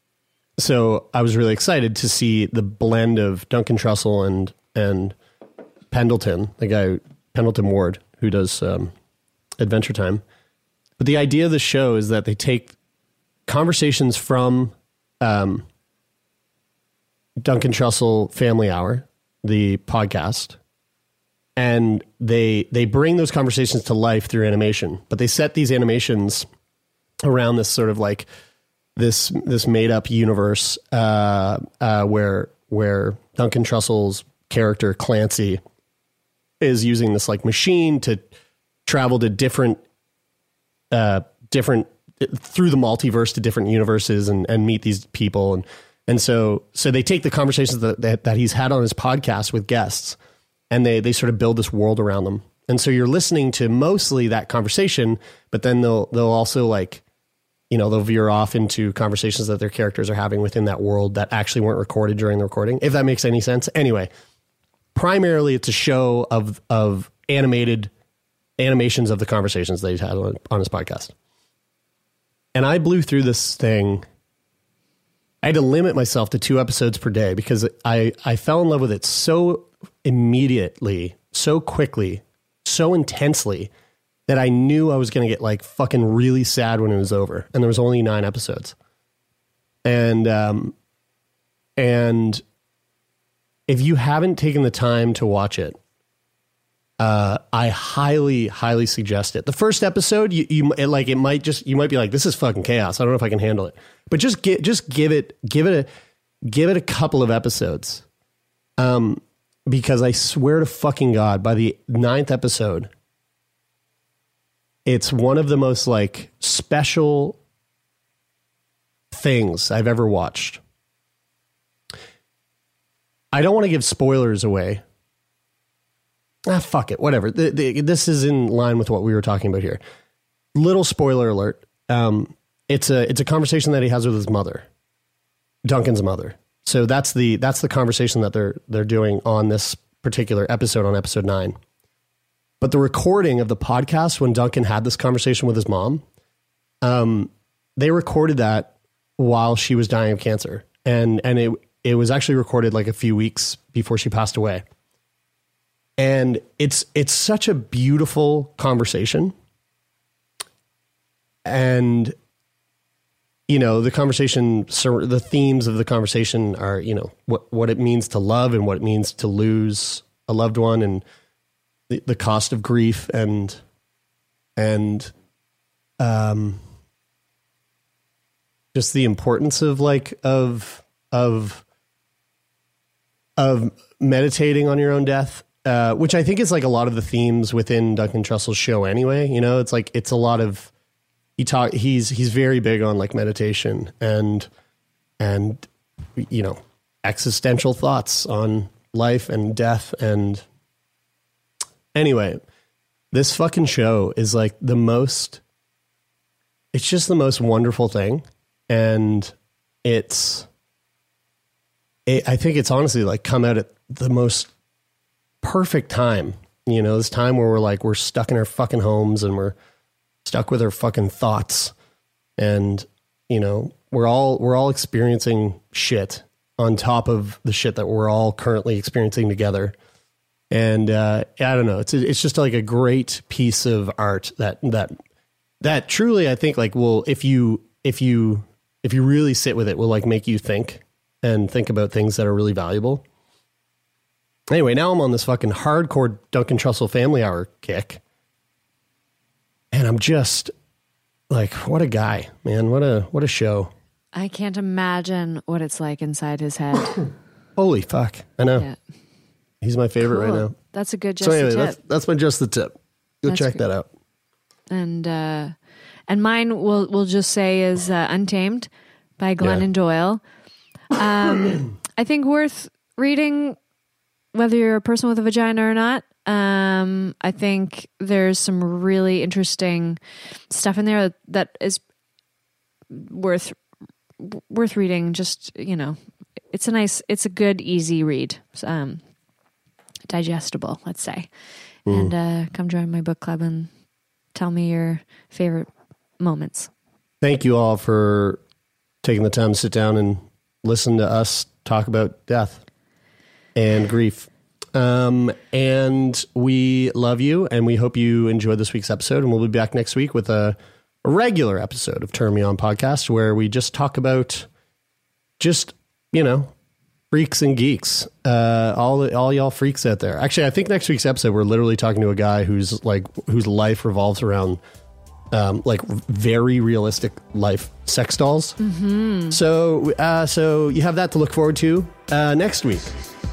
So I was really excited to see the blend of Duncan Trussell and, and Pendleton, the guy, Pendleton Ward, who does um, Adventure Time. But the idea of the show is that they take conversations from um, Duncan Trussell Family Hour, the podcast, and they they bring those conversations to life through animation. But they set these animations around this sort of like this this made up universe uh, uh, where where Duncan Trussell's character Clancy is using this like machine to travel to different uh, different through the multiverse to different universes and, and meet these people. And, and so, so they take the conversations that, that, that he's had on his podcast with guests and they, they sort of build this world around them. And so you're listening to mostly that conversation, but then they'll, they'll also like, you know, they'll veer off into conversations that their characters are having within that world that actually weren't recorded during the recording, if that makes any sense. Anyway, primarily it's a show of, of animated animations of the conversations that he's had on, on his podcast. And I blew through this thing. I had to limit myself to two episodes per day because I, I fell in love with it so immediately, so quickly, so intensely that I knew I was going to get like fucking really sad when it was over. And there was only nine episodes. And, um, and if you haven't taken the time to watch it, Uh, I highly, highly suggest it. The first episode, you, you it, like it might just you might be like, this is fucking chaos. I don't know if I can handle it. But just get just give it give it a give it a couple of episodes, um, because I swear to fucking God, by the ninth episode, it's one of the most like special things I've ever watched. I don't want to give spoilers away. Ah, fuck it. Whatever. The, the, this is in line with what we were talking about here. Little spoiler alert. um, it's a it's a conversation that he has with his mother, Duncan's mother. So that's the that's the conversation that they're they're doing on this particular episode, on episode nine. But the recording of the podcast when Duncan had this conversation with his mom, um, they recorded that while she was dying of cancer, and and it it was actually recorded like a few weeks before she passed away. And it's it's such a beautiful conversation. And, you know, the conversation, so the themes of the conversation are, you know, what, what it means to love and what it means to lose a loved one, and the, the cost of grief, and, and, um, just the importance of like, of, of, of meditating on your own death. Uh, which I think is like a lot of the themes within Duncan Trussell's show anyway. You know, it's like, it's a lot of, he talk, he's, he's very big on like meditation and, and, you know, existential thoughts on life and death. And anyway, this fucking show is like the most, it's just the most wonderful thing. And it's, it, I think it's honestly like come out at the most perfect time, you know, this time where we're like, we're stuck in our fucking homes and we're stuck with our fucking thoughts. And, you know, we're all, we're all experiencing shit on top of the shit that we're all currently experiencing together. And, uh, I don't know, it's, it's just like a great piece of art that, that, that truly, I think like, will, if you, if you, if you really sit with it, will like make you think and think about things that are really valuable. Anyway, now I'm on this fucking hardcore Duncan Trussell Family Hour kick. And I'm just like, what a guy, man. What a what a show. I can't imagine what it's like inside his head. Holy fuck. I know. Yeah. He's my favorite Cool. right now. That's a good just so anyway, the tip. that's that's my just the tip. Go That's check great. that out. And uh, and mine will we'll just say is uh, Untamed by Glennon Yeah. Doyle. Um, I think worth reading, whether you're a person with a vagina or not. Um, I think there's some really interesting stuff in there that is worth worth reading. Just, you know, it's a nice, it's a good, easy read. Um, digestible, let's say. Mm. And uh, come join my book club and tell me your favorite moments. Thank you all for taking the time to sit down and listen to us talk about death and grief. Um, and we love you, and we hope you enjoyed this week's episode, and we'll be back next week with a, a regular episode of Turn Me On Podcast, where we just talk about just, you know, freaks and geeks, uh, all, the, all y'all freaks out there. Actually, I think next week's episode, we're literally talking to a guy who's like, whose life revolves around, um, like very realistic life sex dolls. Mm-hmm. So, uh, so you have that to look forward to, uh, next week.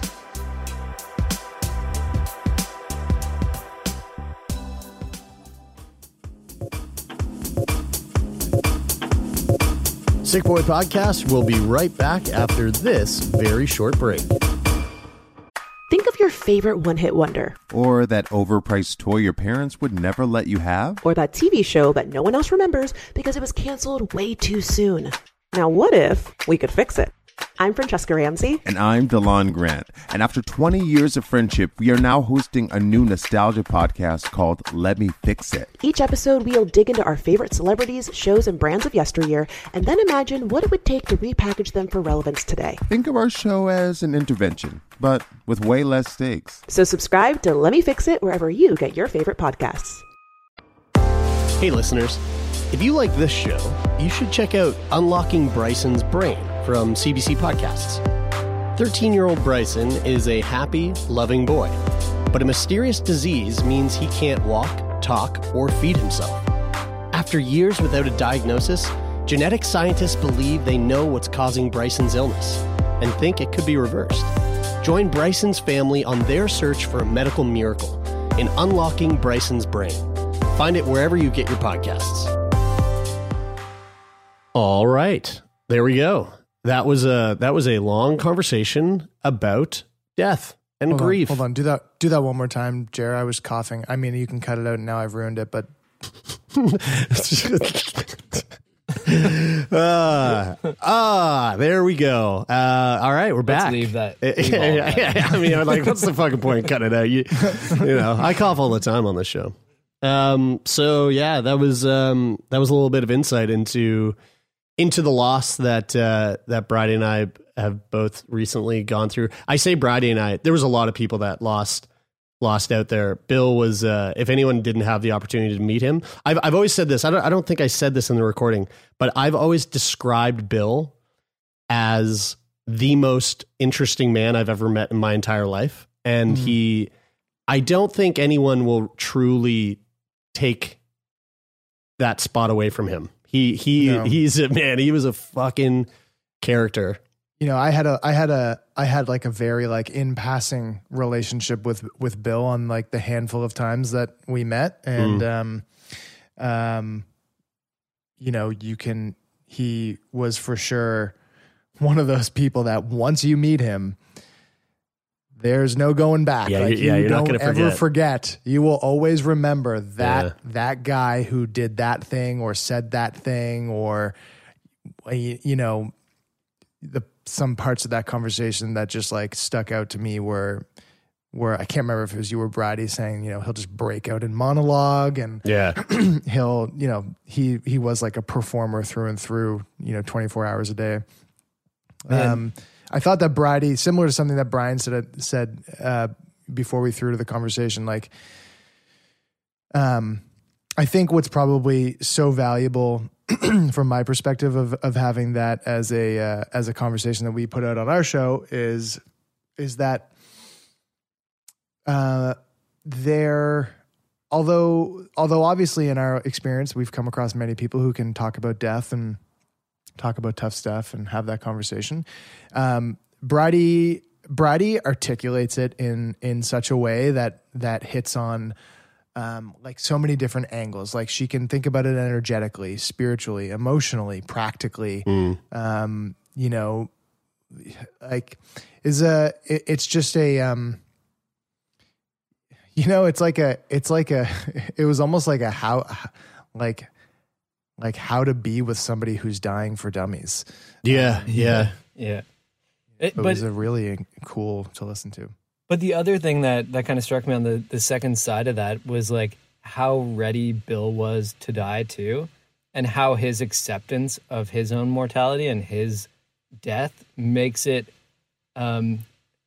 Sick Boy Podcast will be right back after this very short break. Think of your favorite one-hit wonder. Or that overpriced toy your parents would never let you have. Or that T V show that no one else remembers because it was canceled way too soon. Now what if we could fix it? I'm Francesca Ramsey. And I'm DeLon Grant. And after twenty years of friendship, we are now hosting a new nostalgia podcast called Let Me Fix It. Each episode, we'll dig into our favorite celebrities, shows, and brands of yesteryear, and then imagine what it would take to repackage them for relevance today. Think of our show as an intervention, but with way less stakes. So subscribe to Let Me Fix It wherever you get your favorite podcasts. Hey, listeners. If you like this show, you should check out Unlocking Bryson's Brain from C B C Podcasts. thirteen-year-old Bryson is a happy, loving boy, but a mysterious disease means he can't walk, talk, or feed himself. After years without a diagnosis, genetic scientists believe they know what's causing Bryson's illness and think it could be reversed. Join Bryson's family on their search for a medical miracle in Unlocking Bryson's Brain. Find it wherever you get your podcasts. All right, there we go. That was a that was a long conversation about death and hold grief. On, hold on, do that do that one more time, Jer. I was coughing. I mean, you can cut it out, and now I've ruined it. But Ah, uh, uh, there we go. Uh, all right, we're back. Let's leave that. Leave yeah, yeah, yeah. I mean, I'm like, what's the fucking point? Cut it out. You, you know, I cough all the time on this show. Um, so yeah, that was um, that was a little bit of insight into into the loss that uh, that Bridie and I have both recently gone through. I say Bridie and I. There was a lot of people that lost. Lost out there. Bill was, uh, if anyone didn't have the opportunity to meet him, I've I've always said this. I don't I don't think I said this in the recording, but I've always described Bill as the most interesting man I've ever met in my entire life. And mm. he, I don't think anyone will truly take that spot away from him. He he No. he's a man. He was a fucking character. You know, I had a, I had a, I had like a very like in passing relationship with, with Bill on like the handful of times that we met. And, Mm. um, um, you know, you can, he was for sure one of those people that once you meet him, there's no going back. Yeah, like you- yeah, you you're not don't gonna ever forget. forget. You will always remember that, Yeah. that guy who did that thing or said that thing or, you, you know, the, some parts of that conversation that just like stuck out to me were, where I can't remember if it was you or Bridie saying, you know, he'll just break out in monologue and Yeah. he'll, you know, he, he was like a performer through and through, you know, twenty-four hours a day. Man. Um, I thought that Bridie, similar to something that Brian said, said, uh, before we threw to the conversation, like, um, I think what's probably so valuable from my perspective of, of having that as a, uh, as a conversation that we put out on our show is, is that, uh, there, although, although obviously in our experience, we've come across many people who can talk about death and talk about tough stuff and have that conversation. Um, Bridie, Bridie articulates it in, in such a way that, that hits on, um, like so many different angles. Like she can think about it energetically, spiritually, emotionally, practically. Mm. Um, you know, like is a, it, it's just a, um, you know, it's like a, it's like a, it was almost like a how, like, like how to be with somebody who's dying for dummies. Yeah. Yeah. Yeah. It, It, it but was a really cool to listen to. But the other thing that, that kind of struck me on the, the second side of that was like how ready Bill was to die too, and how his acceptance of his own mortality and his death makes it, um,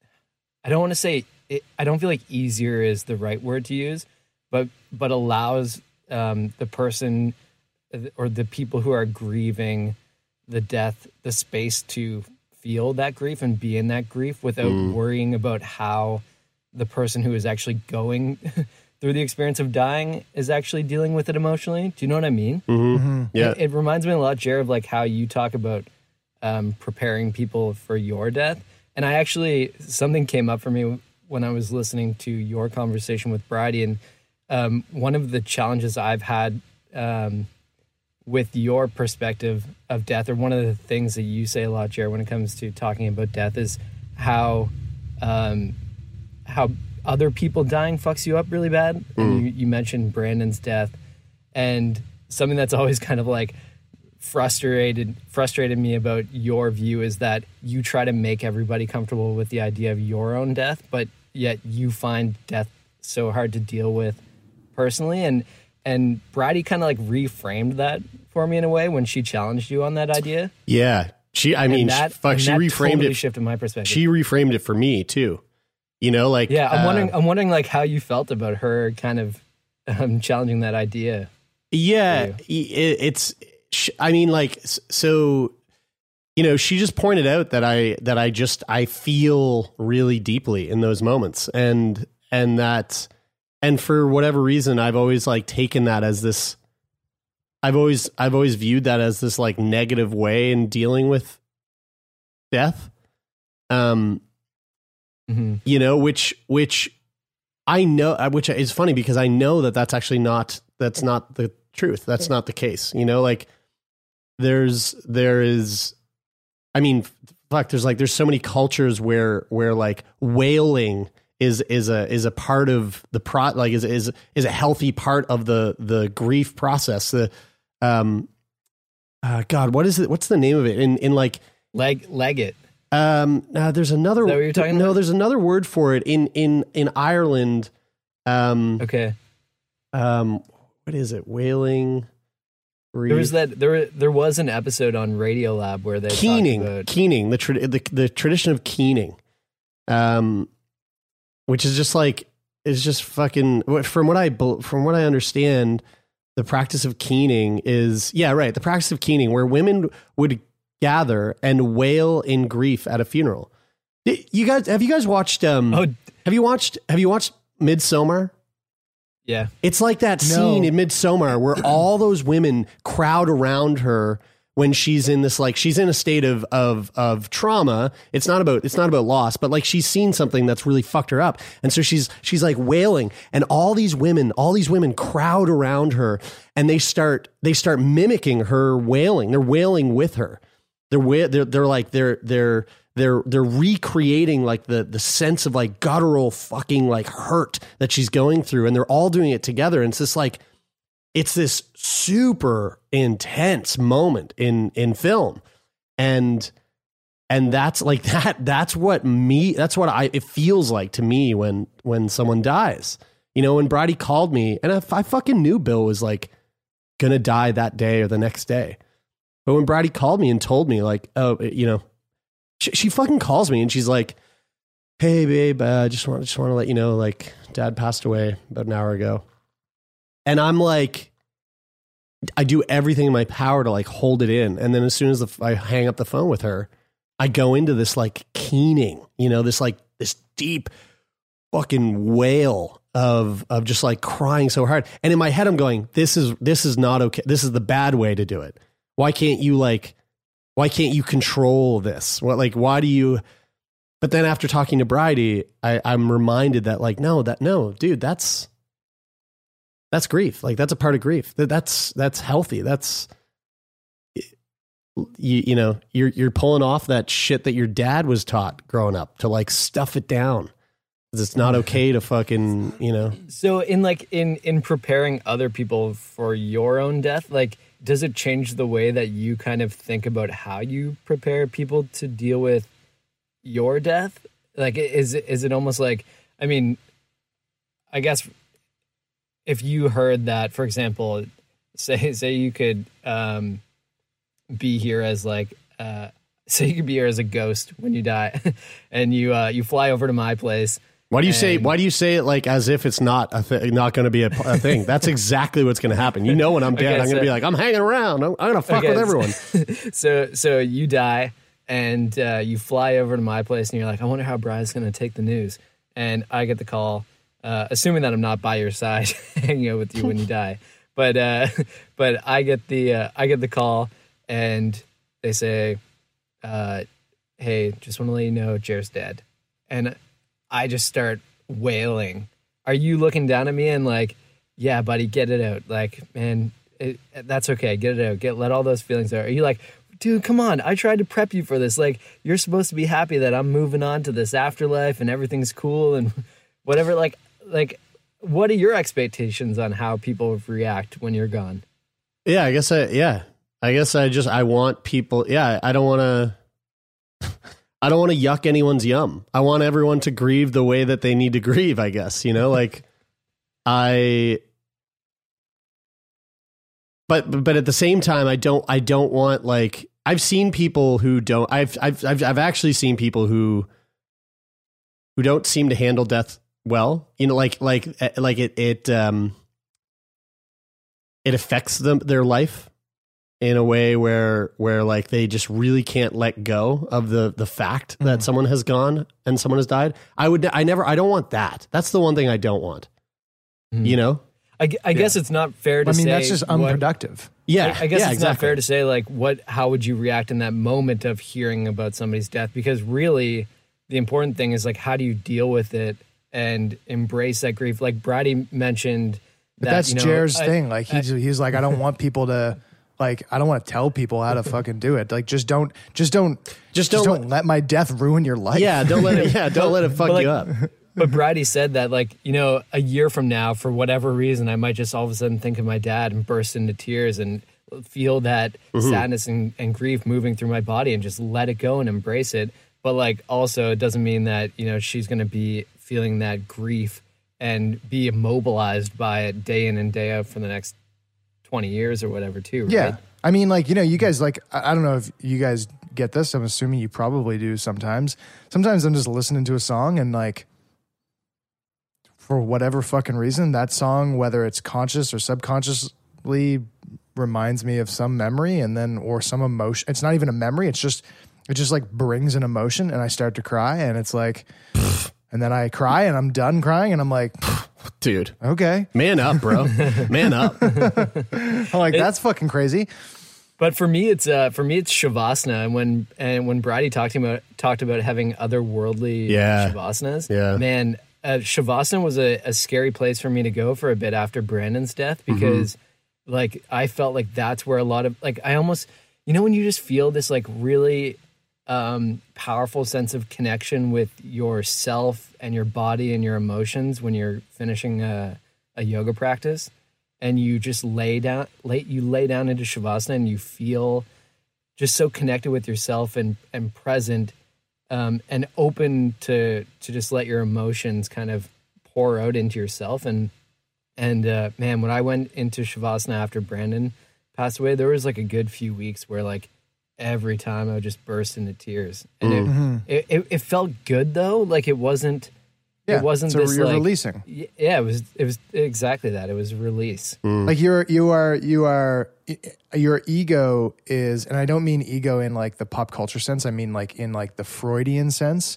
I don't want to say, it, I don't feel like easier is the right word to use, but, but allows um, the person or the people who are grieving the death, the space to feel that grief and be in that grief without Mm. worrying about how the person who is actually going through the experience of dying is actually dealing with it emotionally. Do you know what I mean? Mm-hmm. Yeah. It, it reminds me a lot, Jared, of like how you talk about um, preparing people for your death. And I actually, something came up for me when I was listening to your conversation with Bridie. And um, one of the challenges I've had um, with your perspective of death, or one of the things that you say a lot, Jared, when it comes to talking about death, is how um, how other people dying fucks you up really bad. Mm. And you, you mentioned Brandon's death, and something that's always kind of like frustrated frustrated me about your view is that you try to make everybody comfortable with the idea of your own death, but yet you find death so hard to deal with personally. And And Bridie kind of like reframed that for me in a way when she challenged you on that idea. Yeah. She, I And mean, that- she, fuck, and she that reframed totally it. shifted my perspective. She reframed it for me too. You know, like, Yeah, I'm uh, wondering. I'm wondering like how you felt about her kind of um, challenging that idea. Yeah, it, it's. sh- I mean, like, s- so, you know, she just pointed out that I that I just I feel really deeply in those moments, and and that, and for whatever reason, I've always like taken that as this. I've always I've always viewed that as this like negative way in dealing with death. Um. Mm-hmm. You know, which which I know, which is funny because I know that that's actually not that's not the truth. That's not the case. You know, like there's there is, I mean, fuck. There's like there's so many cultures where where like wailing is is a is a part of the pro like is is is a healthy part of the the grief process. The um, uh, God, what is it? What's the name of it? In in like leg Leggett. Um, uh, there's another. Is that what you're talking no, about? there's another word for it in in in Ireland. Um, okay. Um, what is it? Wailing. Grief. There was that there there was an episode on Radiolab where they keening, talked about keening, the, tra- the the tradition of keening, um, which is just like is just fucking from what I from what I understand, the practice of keening is yeah right the practice of keening where women would gather and wail in grief at a funeral. You guys have you guys watched? Um, oh, have you watched? Have you watched Midsommar? Yeah. It's like that scene No. in Midsommar where all those women crowd around her when she's in this, like, she's in a state of, of, of trauma. It's not about, it's not about loss, but like she's seen something that's really fucked her up. And so she's, she's like wailing, and all these women, all these women crowd around her, and they start, they start mimicking her wailing. They're wailing with her. They're, wa- they're, they're like, they're, they're, They're they're recreating like the the sense of like guttural fucking like hurt that she's going through, and they're all doing it together. And it's just like it's this super intense moment in in film, and and that's like that that's what me that's what I it feels like to me when when someone dies. You know, when Brady called me, and I, I fucking knew Bill was like gonna die that day or the next day, but when Brady called me and told me like, oh, you know. She, she fucking calls me and she's like, "Hey, babe, I uh, just want just want to let you know, like, Dad passed away about an hour ago." And I'm like, I do everything in my power to like hold it in, and then as soon as the, I hang up the phone with her, I go into this like keening, you know, this like this deep fucking wail of of just like crying so hard. And in my head, I'm going, "This is this is not okay. This is the bad way to do it. Why can't you like?" Why can't you control this? What, like, why do you, but then after talking to Bridie, I, I'm reminded that like, no, that, no, dude, that's, that's grief. Like, that's a part of grief. That that's, that's healthy. That's, you, you know, you're, you're pulling off that shit that your dad was taught growing up to like stuff it down. 'Cause it's not okay to fucking, you know. So in like, in, in preparing other people for your own death, like, does it change the way that you kind of think about how you prepare people to deal with your death? Like, is it, is it almost like, I mean, I guess if you heard that, for example, say, say you could um, be here as like, uh, say you could be here as a ghost when you die and you, uh, you fly over to my place. Why do you and, say? Why do you say it like as if it's not a th- not going to be a, a thing? That's exactly what's going to happen. You know, when I'm dead, okay, I'm going to so, be like, I'm hanging around. I'm, I'm going to fuck okay, with everyone. So, so, so you die, and uh, you fly over to my place, and you're like, I wonder how Brian's going to take the news. And I get the call, uh, assuming that I'm not by your side, hanging out with you when you die. But uh, but I get the uh, I get the call, and they say, uh, "Hey, just want to let you know, Jer's dead," and I just start wailing. Are you looking down at me and like, yeah, buddy, get it out? Like, man, it, that's okay. Get it out. Get let all those feelings out. Are you like, dude, come on? I tried to prep you for this. Like, you're supposed to be happy that I'm moving on to this afterlife and everything's cool and whatever. Like, like, what are your expectations on how people react when you're gone? Yeah, I guess I. Yeah, I guess I just I want people. Yeah, I don't want to. I don't want to yuck anyone's yum. I want everyone to grieve the way that they need to grieve, I guess, you know, like I, but, but at the same time, I don't, I don't want like, I've seen people who don't, I've, I've, I've, I've actually seen people who, who don't seem to handle death well, you know, like, like, like it, it, um, it affects them, their life in a way where where like they just really can't let go of the the fact that mm. someone has gone and someone has died. I would I never I don't want that. That's the one thing I don't want. Mm. You know? I, I yeah. guess it's not fair to I mean, say. that's just unproductive. What, yeah. I, I guess yeah, it's exactly. not fair to say like what how would you react in that moment of hearing about somebody's death? Because really the important thing is like how do you deal with it and embrace that grief? Like Brady mentioned But that, that's you know, Jer's I, thing. Like he's I, he's like, I don't want people to like, I don't want to tell people how to fucking do it. Like, just don't, just don't, just just don't, don't let my death ruin your life. Yeah, don't let it. Yeah, don't let it fuck like, you up. but Brady said that, like, you know, a year from now, for whatever reason, I might just all of a sudden think of my dad and burst into tears and feel that mm-hmm. sadness and, and grief moving through my body and just let it go and embrace it. But like, also, it doesn't mean that, you know, she's going to be feeling that grief and be immobilized by it day in and day out for the next twenty years or whatever too. Right? Yeah. I mean, like, you know, you guys, like, I don't know if you guys get this. I'm assuming you probably do sometimes. Sometimes I'm just listening to a song and, like, for whatever fucking reason, that song, whether it's conscious or subconsciously, reminds me of some memory and then, or some emotion. It's not even a memory. It's just, it just like brings an emotion and I start to cry and it's like, and then I cry and I'm done crying and I'm like, dude, okay. Man up, bro. Man up. I'm like, that's fucking crazy. But for me, it's uh, for me, it's Shavasana. And when and when Brady talked about talked about having otherworldly yeah. Shavasanas, yeah. man, uh, Shavasana was a, a scary place for me to go for a bit after Brandon's death because, mm-hmm. like, I felt like that's where a lot of like I almost, you know, when you just feel this like really um, powerful sense of connection with yourself and your body and your emotions when you're finishing a, a yoga practice. And you just lay down, lay, you lay down into Shavasana and you feel just so connected with yourself and, and present um, and open to to just let your emotions kind of pour out into yourself. And, and uh, man, when I went into Shavasana after Brandon passed away, there was like a good few weeks where like every time I would just burst into tears. And mm-hmm. it, it, it felt good though. Like it wasn't... Yeah, it wasn't so this you're like, releasing. Yeah, it was. It was exactly that. It was release. Mm. Like you're, you are, you are. Your ego is, and I don't mean ego in like the pop culture sense. I mean like in like the Freudian sense.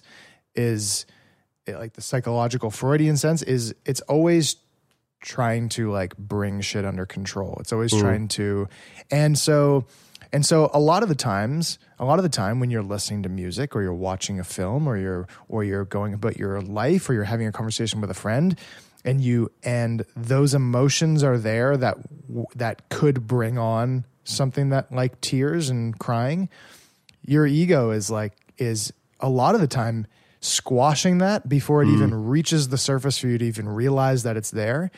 Is like the psychological Freudian sense. Is it's always trying to like bring shit under control. It's always mm. trying to, and so. And so a lot of the times, a lot of the time when you're listening to music or you're watching a film or you're or you're going about your life or you're having a conversation with a friend and you and those emotions are there that that could bring on something that like tears and crying, your ego is like is a lot of the time squashing that before it mm. even reaches the surface for you to even realize that it's there.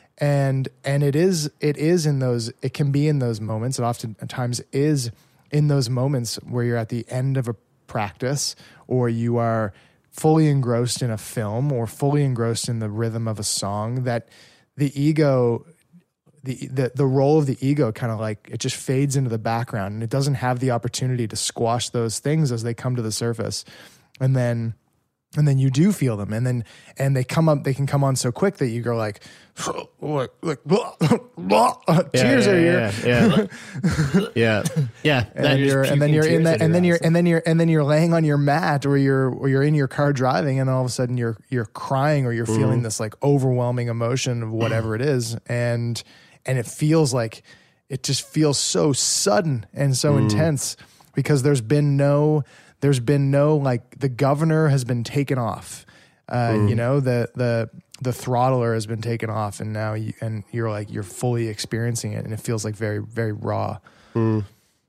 And and it is it is in those it can be in those moments. It oftentimes is in those moments where you're at the end of a practice or you are fully engrossed in a film or fully engrossed in the rhythm of a song that the ego the the, the role of the ego kind of like it just fades into the background and it doesn't have the opportunity to squash those things as they come to the surface. And then And then you do feel them, and then and they come up. They can come on so quick that you go like, like, like blah, blah, tears yeah, are yeah, here, yeah, yeah, yeah, yeah. And then you're, and then you're in that, and then you're, and then you're, and then you're laying on your mat, or you're, or you're in your car driving, and all of a sudden you're, you're crying, or you're mm-hmm. feeling this like overwhelming emotion of whatever it is, and and it feels like it just feels so sudden and so mm. intense because there's been no. There's been no like the governor has been taken off, uh, mm. you know the the the throttler has been taken off, and now you, and you're like you're fully experiencing it, and it feels like very very raw. Mm.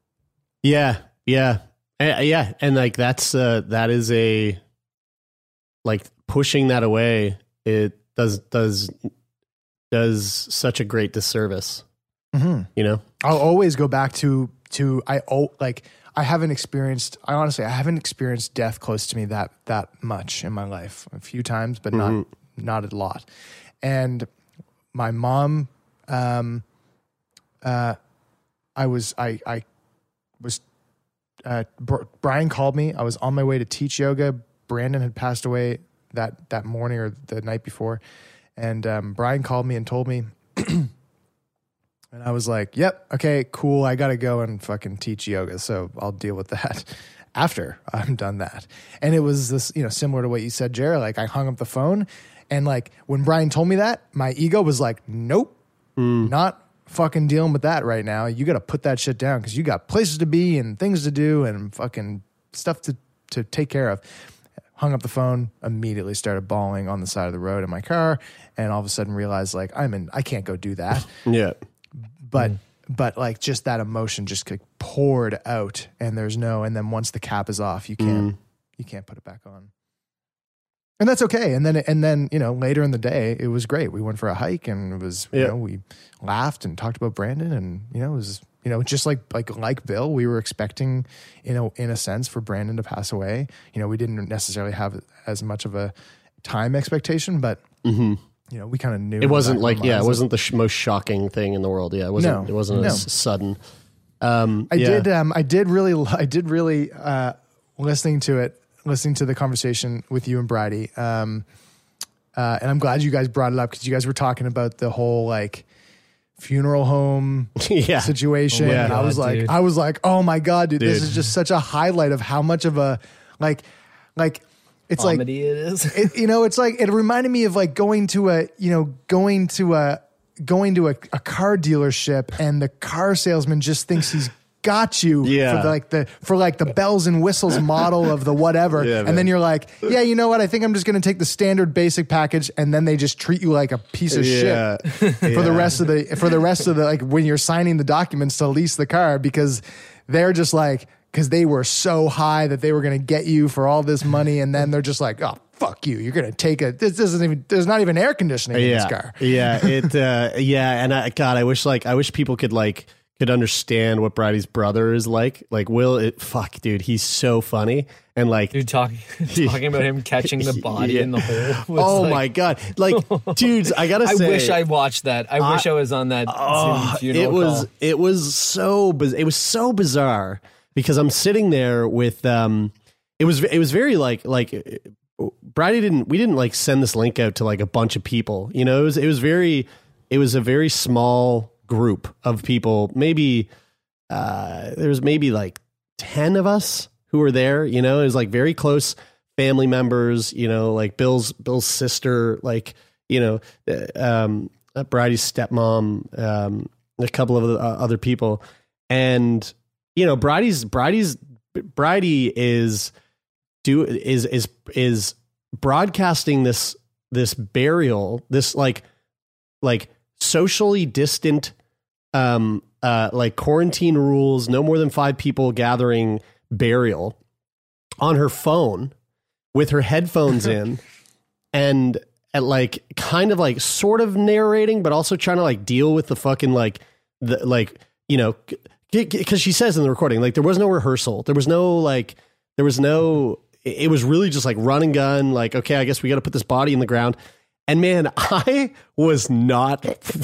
Yeah, yeah, uh, yeah, and like that's uh, that is a like pushing that away. It does does does such a great disservice. Mm-hmm. You know, I'll always go back to to I oh like. I haven't experienced, I honestly, I haven't experienced death close to me that that much in my life. A few times, but mm-hmm. not not a lot. And my mom, um, uh, I was, I, I was, uh, Br- Brian called me. I was on my way to teach yoga. Brandon had passed away that, that morning or the night before. And um, Brian called me and told me, and I was like, yep, okay, cool. I got to go and fucking teach yoga. So I'll deal with that after I'm done that. And it was this, you know, similar to what you said, Jared. Like I hung up the phone and like when Brian told me that, my ego was like, nope, mm. not fucking dealing with that right now. You got to put that shit down because you got places to be and things to do and fucking stuff to, to take care of. Hung up the phone, immediately started bawling on the side of the road in my car. And all of a sudden realized like, I'm in, I can't go do that. Yeah. But mm. but like just that emotion just like poured out, and there's no, and then once the cap is off, you can't mm. you can't put it back on. And that's okay. And then, and then, you know, later in the day, it was great. We went for a hike and it was, you Yeah. know, we laughed and talked about Brandon and, you know, it was, you know, just like, like, like Bill, we were expecting, you know, in a sense for Brandon to pass away. You know, we didn't necessarily have as much of a time expectation, but, Mm-hmm. you know, we kind of knew. It wasn't in the like, back of our yeah, it minds wasn't the sh- most shocking thing in the world. Yeah, it wasn't, No, it wasn't no. as sudden. Um, I yeah. did. Um, I did really. I did really. Uh, listening to it, listening to the conversation with you and Bridie, um, uh, and I'm glad you guys brought it up because you guys were talking about the whole like funeral home Yeah. situation. Oh my and I was God, like, dude. I was like, oh my god, dude, this Dude. is just such a highlight of how much of a like, like it's like Comedy it is. it, you know, it's like it reminded me of like going to a, you know, going to a going to a, a car dealership and the car salesman just thinks he's got you Yeah. for the, like the for like the bells and whistles model of the whatever. Yeah, man. And then you're like, yeah, you know what? I think I'm just going to take the standard basic package, and then they just treat you like a piece of Yeah. shit for the rest of the for the rest of the like when you're signing the documents to lease the car because they're just like because they were so high that they were going to get you for all this money, and then they're just like, oh fuck you, you're going to take a this isn't even there's not even air conditioning in yeah. this car. yeah. It, uh, yeah. And I, God, I wish like, I wish people could like, could understand what Bridie's brother is like. Like, Will, it, fuck, dude, he's so funny. And like, Dude, talking talking about him catching the body Yeah. in the hole. was oh like- my God. Like, dudes, I gotta I say. wish I watched that. I, wish I was on that Oh, Zoom funeral it was call. it was so biz- it was so bizarre because I'm sitting there with um it was it was very like like Bridie didn't we didn't like send this link out to like a bunch of people, you know. It was it was very it was a very small group of people. Maybe uh there was maybe like ten of us who were there, you know. It was like very close family members, you know, like Bill's Bill's sister, like, you know, uh, um Bridie's stepmom, um a couple of uh, other people. And you know, Bridie's Bridie's Bridie is do is is is broadcasting this this burial, this like like socially distant um uh like quarantine rules, no more than five people gathering burial on her phone with her headphones in and at like kind of like sort of narrating but also trying to like deal with the fucking like the like, you know, because she says in the recording, like, there was no rehearsal. There was no, like, there was no, it was really just like run and gun. Like, okay, I guess we got to put this body in the ground. And man, I was not,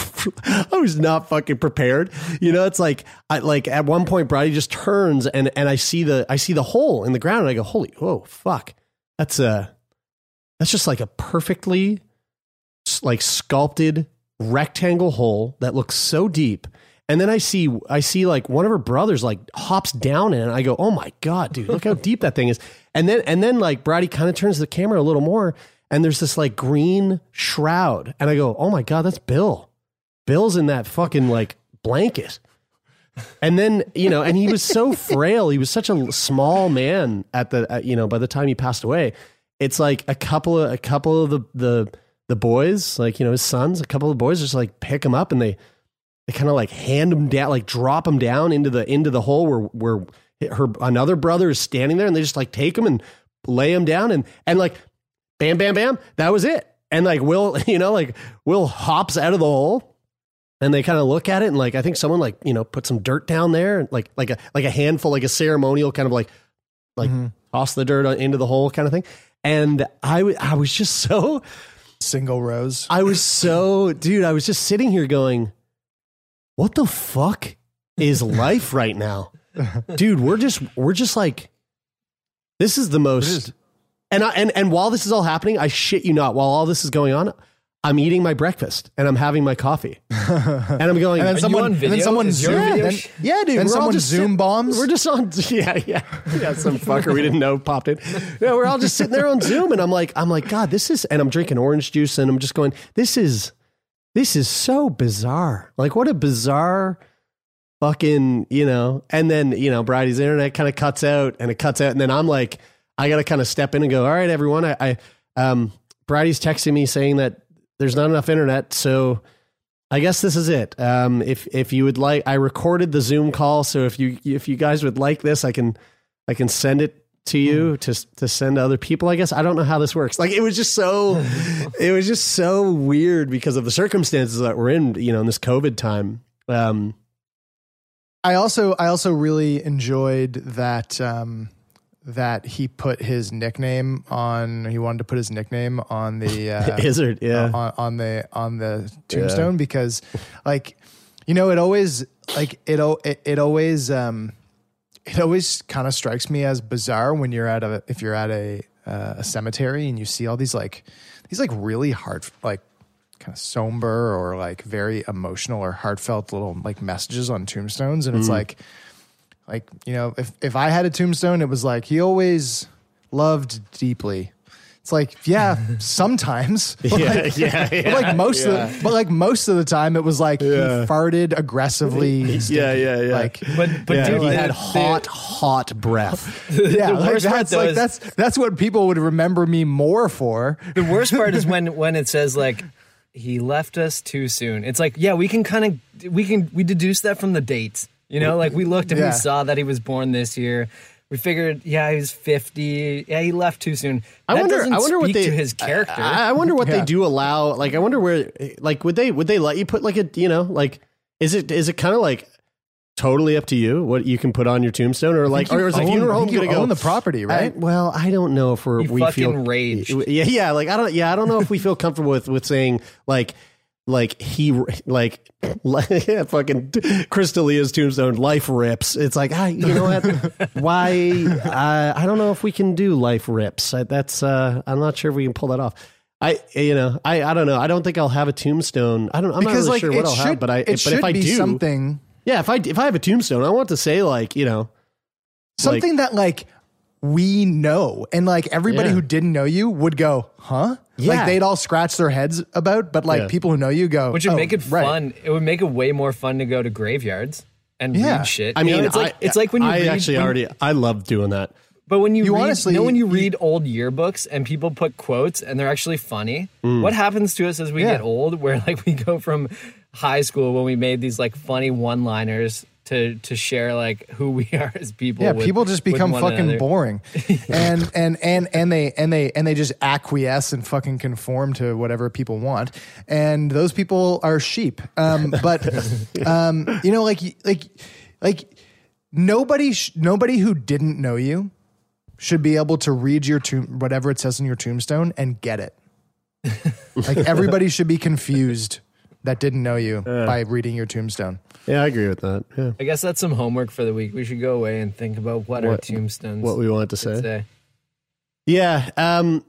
I was not fucking prepared. You know, it's like, I like at one point, Bridie just turns and, and I see the, I see the hole in the ground and I go, holy, whoa, fuck. That's a, that's just like a perfectly like sculpted rectangle hole that looks so deep. And then I see, I see like one of her brothers like hops down in it and I go, oh my God, dude, look how deep that thing is. And then, and then like Bridie kind of turns the camera a little more and there's this like green shroud. And I go, oh my God, that's Bill. Bill's in that fucking like blanket. And then, you know, and he was so frail. He was such a small man at the, uh, you know, by the time he passed away. It's like a couple of, a couple of the, the, the boys, like, you know, his sons, a couple of boys just like pick him up and they, they kind of like hand him down, like drop him down into the, into the hole where, where her, another brother is standing there and they just like take him and lay him down and, and like, bam, bam, bam. That was it. And like, Will, you know, like Will hops out of the hole and they kind of look at it and like, I think someone like, you know, put some dirt down there and like, like a, like a handful, like a ceremonial kind of like, like Mm-hmm. toss the dirt into the hole kind of thing. And I, w- I was just so Single rows. I was so, dude, I was just sitting here going, what the fuck is life right now? Dude, we're just, we're just like, this is the most, and I, and, and while this is all happening, I shit you not, while all this is going on, I'm eating my breakfast and I'm having my coffee and I'm going, And then Are someone, you on and then video? someone Is your zoom, video then, sh- yeah, dude, then we're all someone just zoom sit- bombs. We're just on, yeah, yeah, yeah. Some fucker we didn't know popped in. Yeah, we're all just sitting there on Zoom, and I'm like, I'm like, God, this is, and I'm drinking orange juice, and I'm just going, this is, this is so bizarre. Like, what a bizarre fucking, you know. And then, you know, Bridie's internet kind of cuts out, and it cuts out, and then I'm like, I got to kind of step in and go, all right, everyone, I, I, um, Bridie's texting me saying that there's not enough internet, so I guess this is it. Um, if if you would like, I recorded the Zoom call, so if you if you guys would like this, I can I can send it to you to to send to other people. I guess I don't know how this works. Like it was just so, it was just so weird because of the circumstances that we're in. You know, in this COVID time. Um, I also I also really enjoyed that um, that he put his nickname on. He wanted to put his nickname on the uh, Izzard, yeah, on, on the on the tombstone yeah. because, like, you know, it always like it it, it always. Um, It always kind of strikes me as bizarre when you're at a if you're at a uh, a cemetery and you see all these like these like really hard like kind of somber or like very emotional or heartfelt little like messages on tombstones, and it's mm. like like you know if if I had a tombstone, it was like he always loved deeply. It's like, yeah, sometimes. But yeah, like, yeah, yeah. But like most yeah. of the, but like most of the time, it was like yeah. he farted aggressively. yeah, yeah, yeah. Like, but but yeah, dude, he the, had the, hot, hot breath. Yeah, the like worst part that's though like is, that's that's what people would remember me more for. The worst part is when when it says like he left us too soon. It's like, yeah, we can kind of we can we deduce that from the dates. You know, like we looked and yeah. we saw that he was born this year. We figured, yeah, he was fifty. Yeah, he left too soon. That I wonder. doesn't I wonder speak what they to his character. I, I wonder what Yeah. they do allow. Like, I wonder where. Like, would they would they let you put like a you know like is it is it kind of like totally up to you what you can put on your tombstone or like or is the own, funeral I home think going you to go own the property, right? I, well, I don't know if we're You we fucking feel rage. Yeah, yeah. Like I don't. Yeah, I don't know if we feel comfortable with with saying like. Like he, like, like fucking Chris D'Elia's tombstone, life rips. It's like, ah, you know what? Why? Uh, I don't know if we can do life rips. I, that's, uh, I'm not sure if we can pull that off. I, you know, I, I don't know. I don't think I'll have a tombstone. I don't, I'm because not really like sure it what I'll should, have, but I, it but should if I be do something, yeah, if I, if I have a tombstone, I want to say like, you know, something like, that like we know, and like everybody Yeah. who didn't know you would go, huh? Yeah. Like they'd all scratch their heads about, but like Yeah. people who know you go, Which would oh, make it right. fun. It would make it way more fun to go to graveyards and Yeah. read shit. I You mean, know, it's like I, it's like when you I read, actually when- already, I love doing that. But when you, You read, honestly- you know when you you- read old yearbooks and people put quotes and they're actually funny, what happens to us as we Yeah. get old? Where like we go from high school when we made these like funny one-liners to to share like who we are as people. Yeah, with- people just with become one fucking another. boring, and and and and they and they and they just acquiesce and fucking conform to whatever people want, and those people are sheep. Um, but um, you know, like like like nobody sh- nobody who didn't know you should be able to read your tomb whatever it says in your tombstone and get it. Like everybody should be confused that didn't know you Yeah. by reading your tombstone. Yeah, I agree with that. Yeah. I guess that's some homework for the week. We should go away and think about what, our What- tombstones What we want to should say. say. Yeah. Um,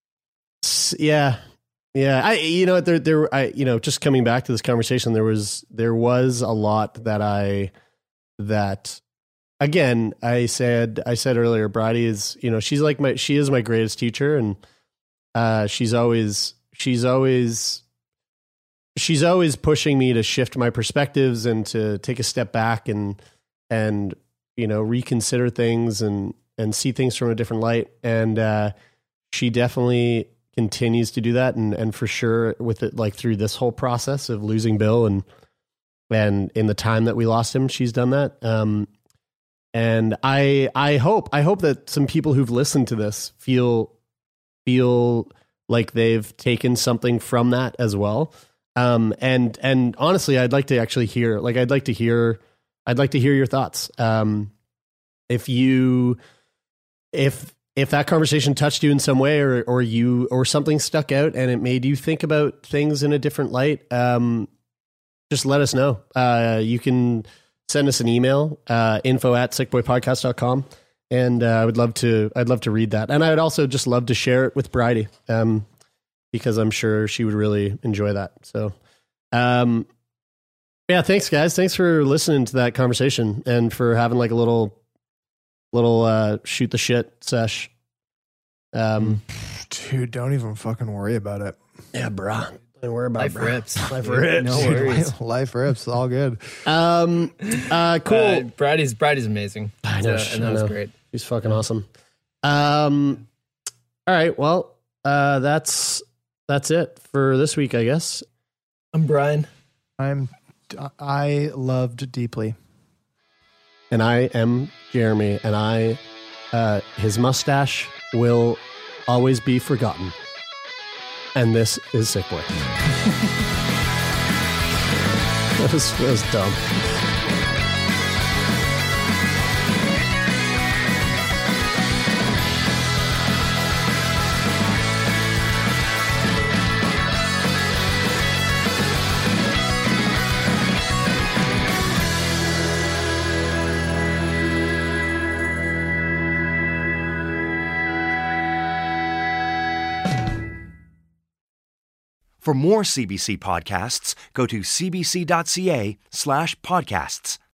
s- yeah. Yeah. I, you know, there, there, I, you know, just coming back to this conversation, there was, there was a lot that I, that again, I said, I said earlier, Bridie is, you know, she's like my, she is my greatest teacher. And, uh, she's always, she's always, she's always pushing me to shift my perspectives and to take a step back and, and, you know, reconsider things and, and see things from a different light. And, uh, she definitely continues to do that. And, and for sure with it, like through this whole process of losing Bill and, and in the time that we lost him, she's done that. Um, and I, I hope, I hope that some people who've listened to this feel, feel like they've taken something from that as well. Um, and, and honestly, I'd like to actually hear, like, I'd like to hear, I'd like to hear your thoughts. Um, if you, if, if that conversation touched you in some way or, or you, or something stuck out and it made you think about things in a different light, um, just let us know. Uh, you can send us an email, uh, info at sickboypodcast dot com. And, uh, I would love to, I'd love to read that. And I'd also just love to share it with Bridie. Um, because I'm sure she would really enjoy that. So, um, yeah, thanks guys. Thanks for listening to that conversation and for having like a little, little, uh, shoot the shit sesh. Um, Dude, don't even fucking worry about it. yeah, brah. Don't worry about Life brah. rips. Life Dude, rips. No worries. Life, life rips. All good. Um, uh, cool. Uh, Bridie's Bridie's amazing. I know, So- and that I was know. great. She's fucking awesome. Um, all right. Well, uh, that's, that's it for this week, I guess. I'm Brian. I'm. I loved deeply. And I am Jeremy, and I uh, his mustache will always be forgotten. And this is Sick Boy. that, was, that was dumb. For more C B C podcasts, go to cbc.ca slash podcasts.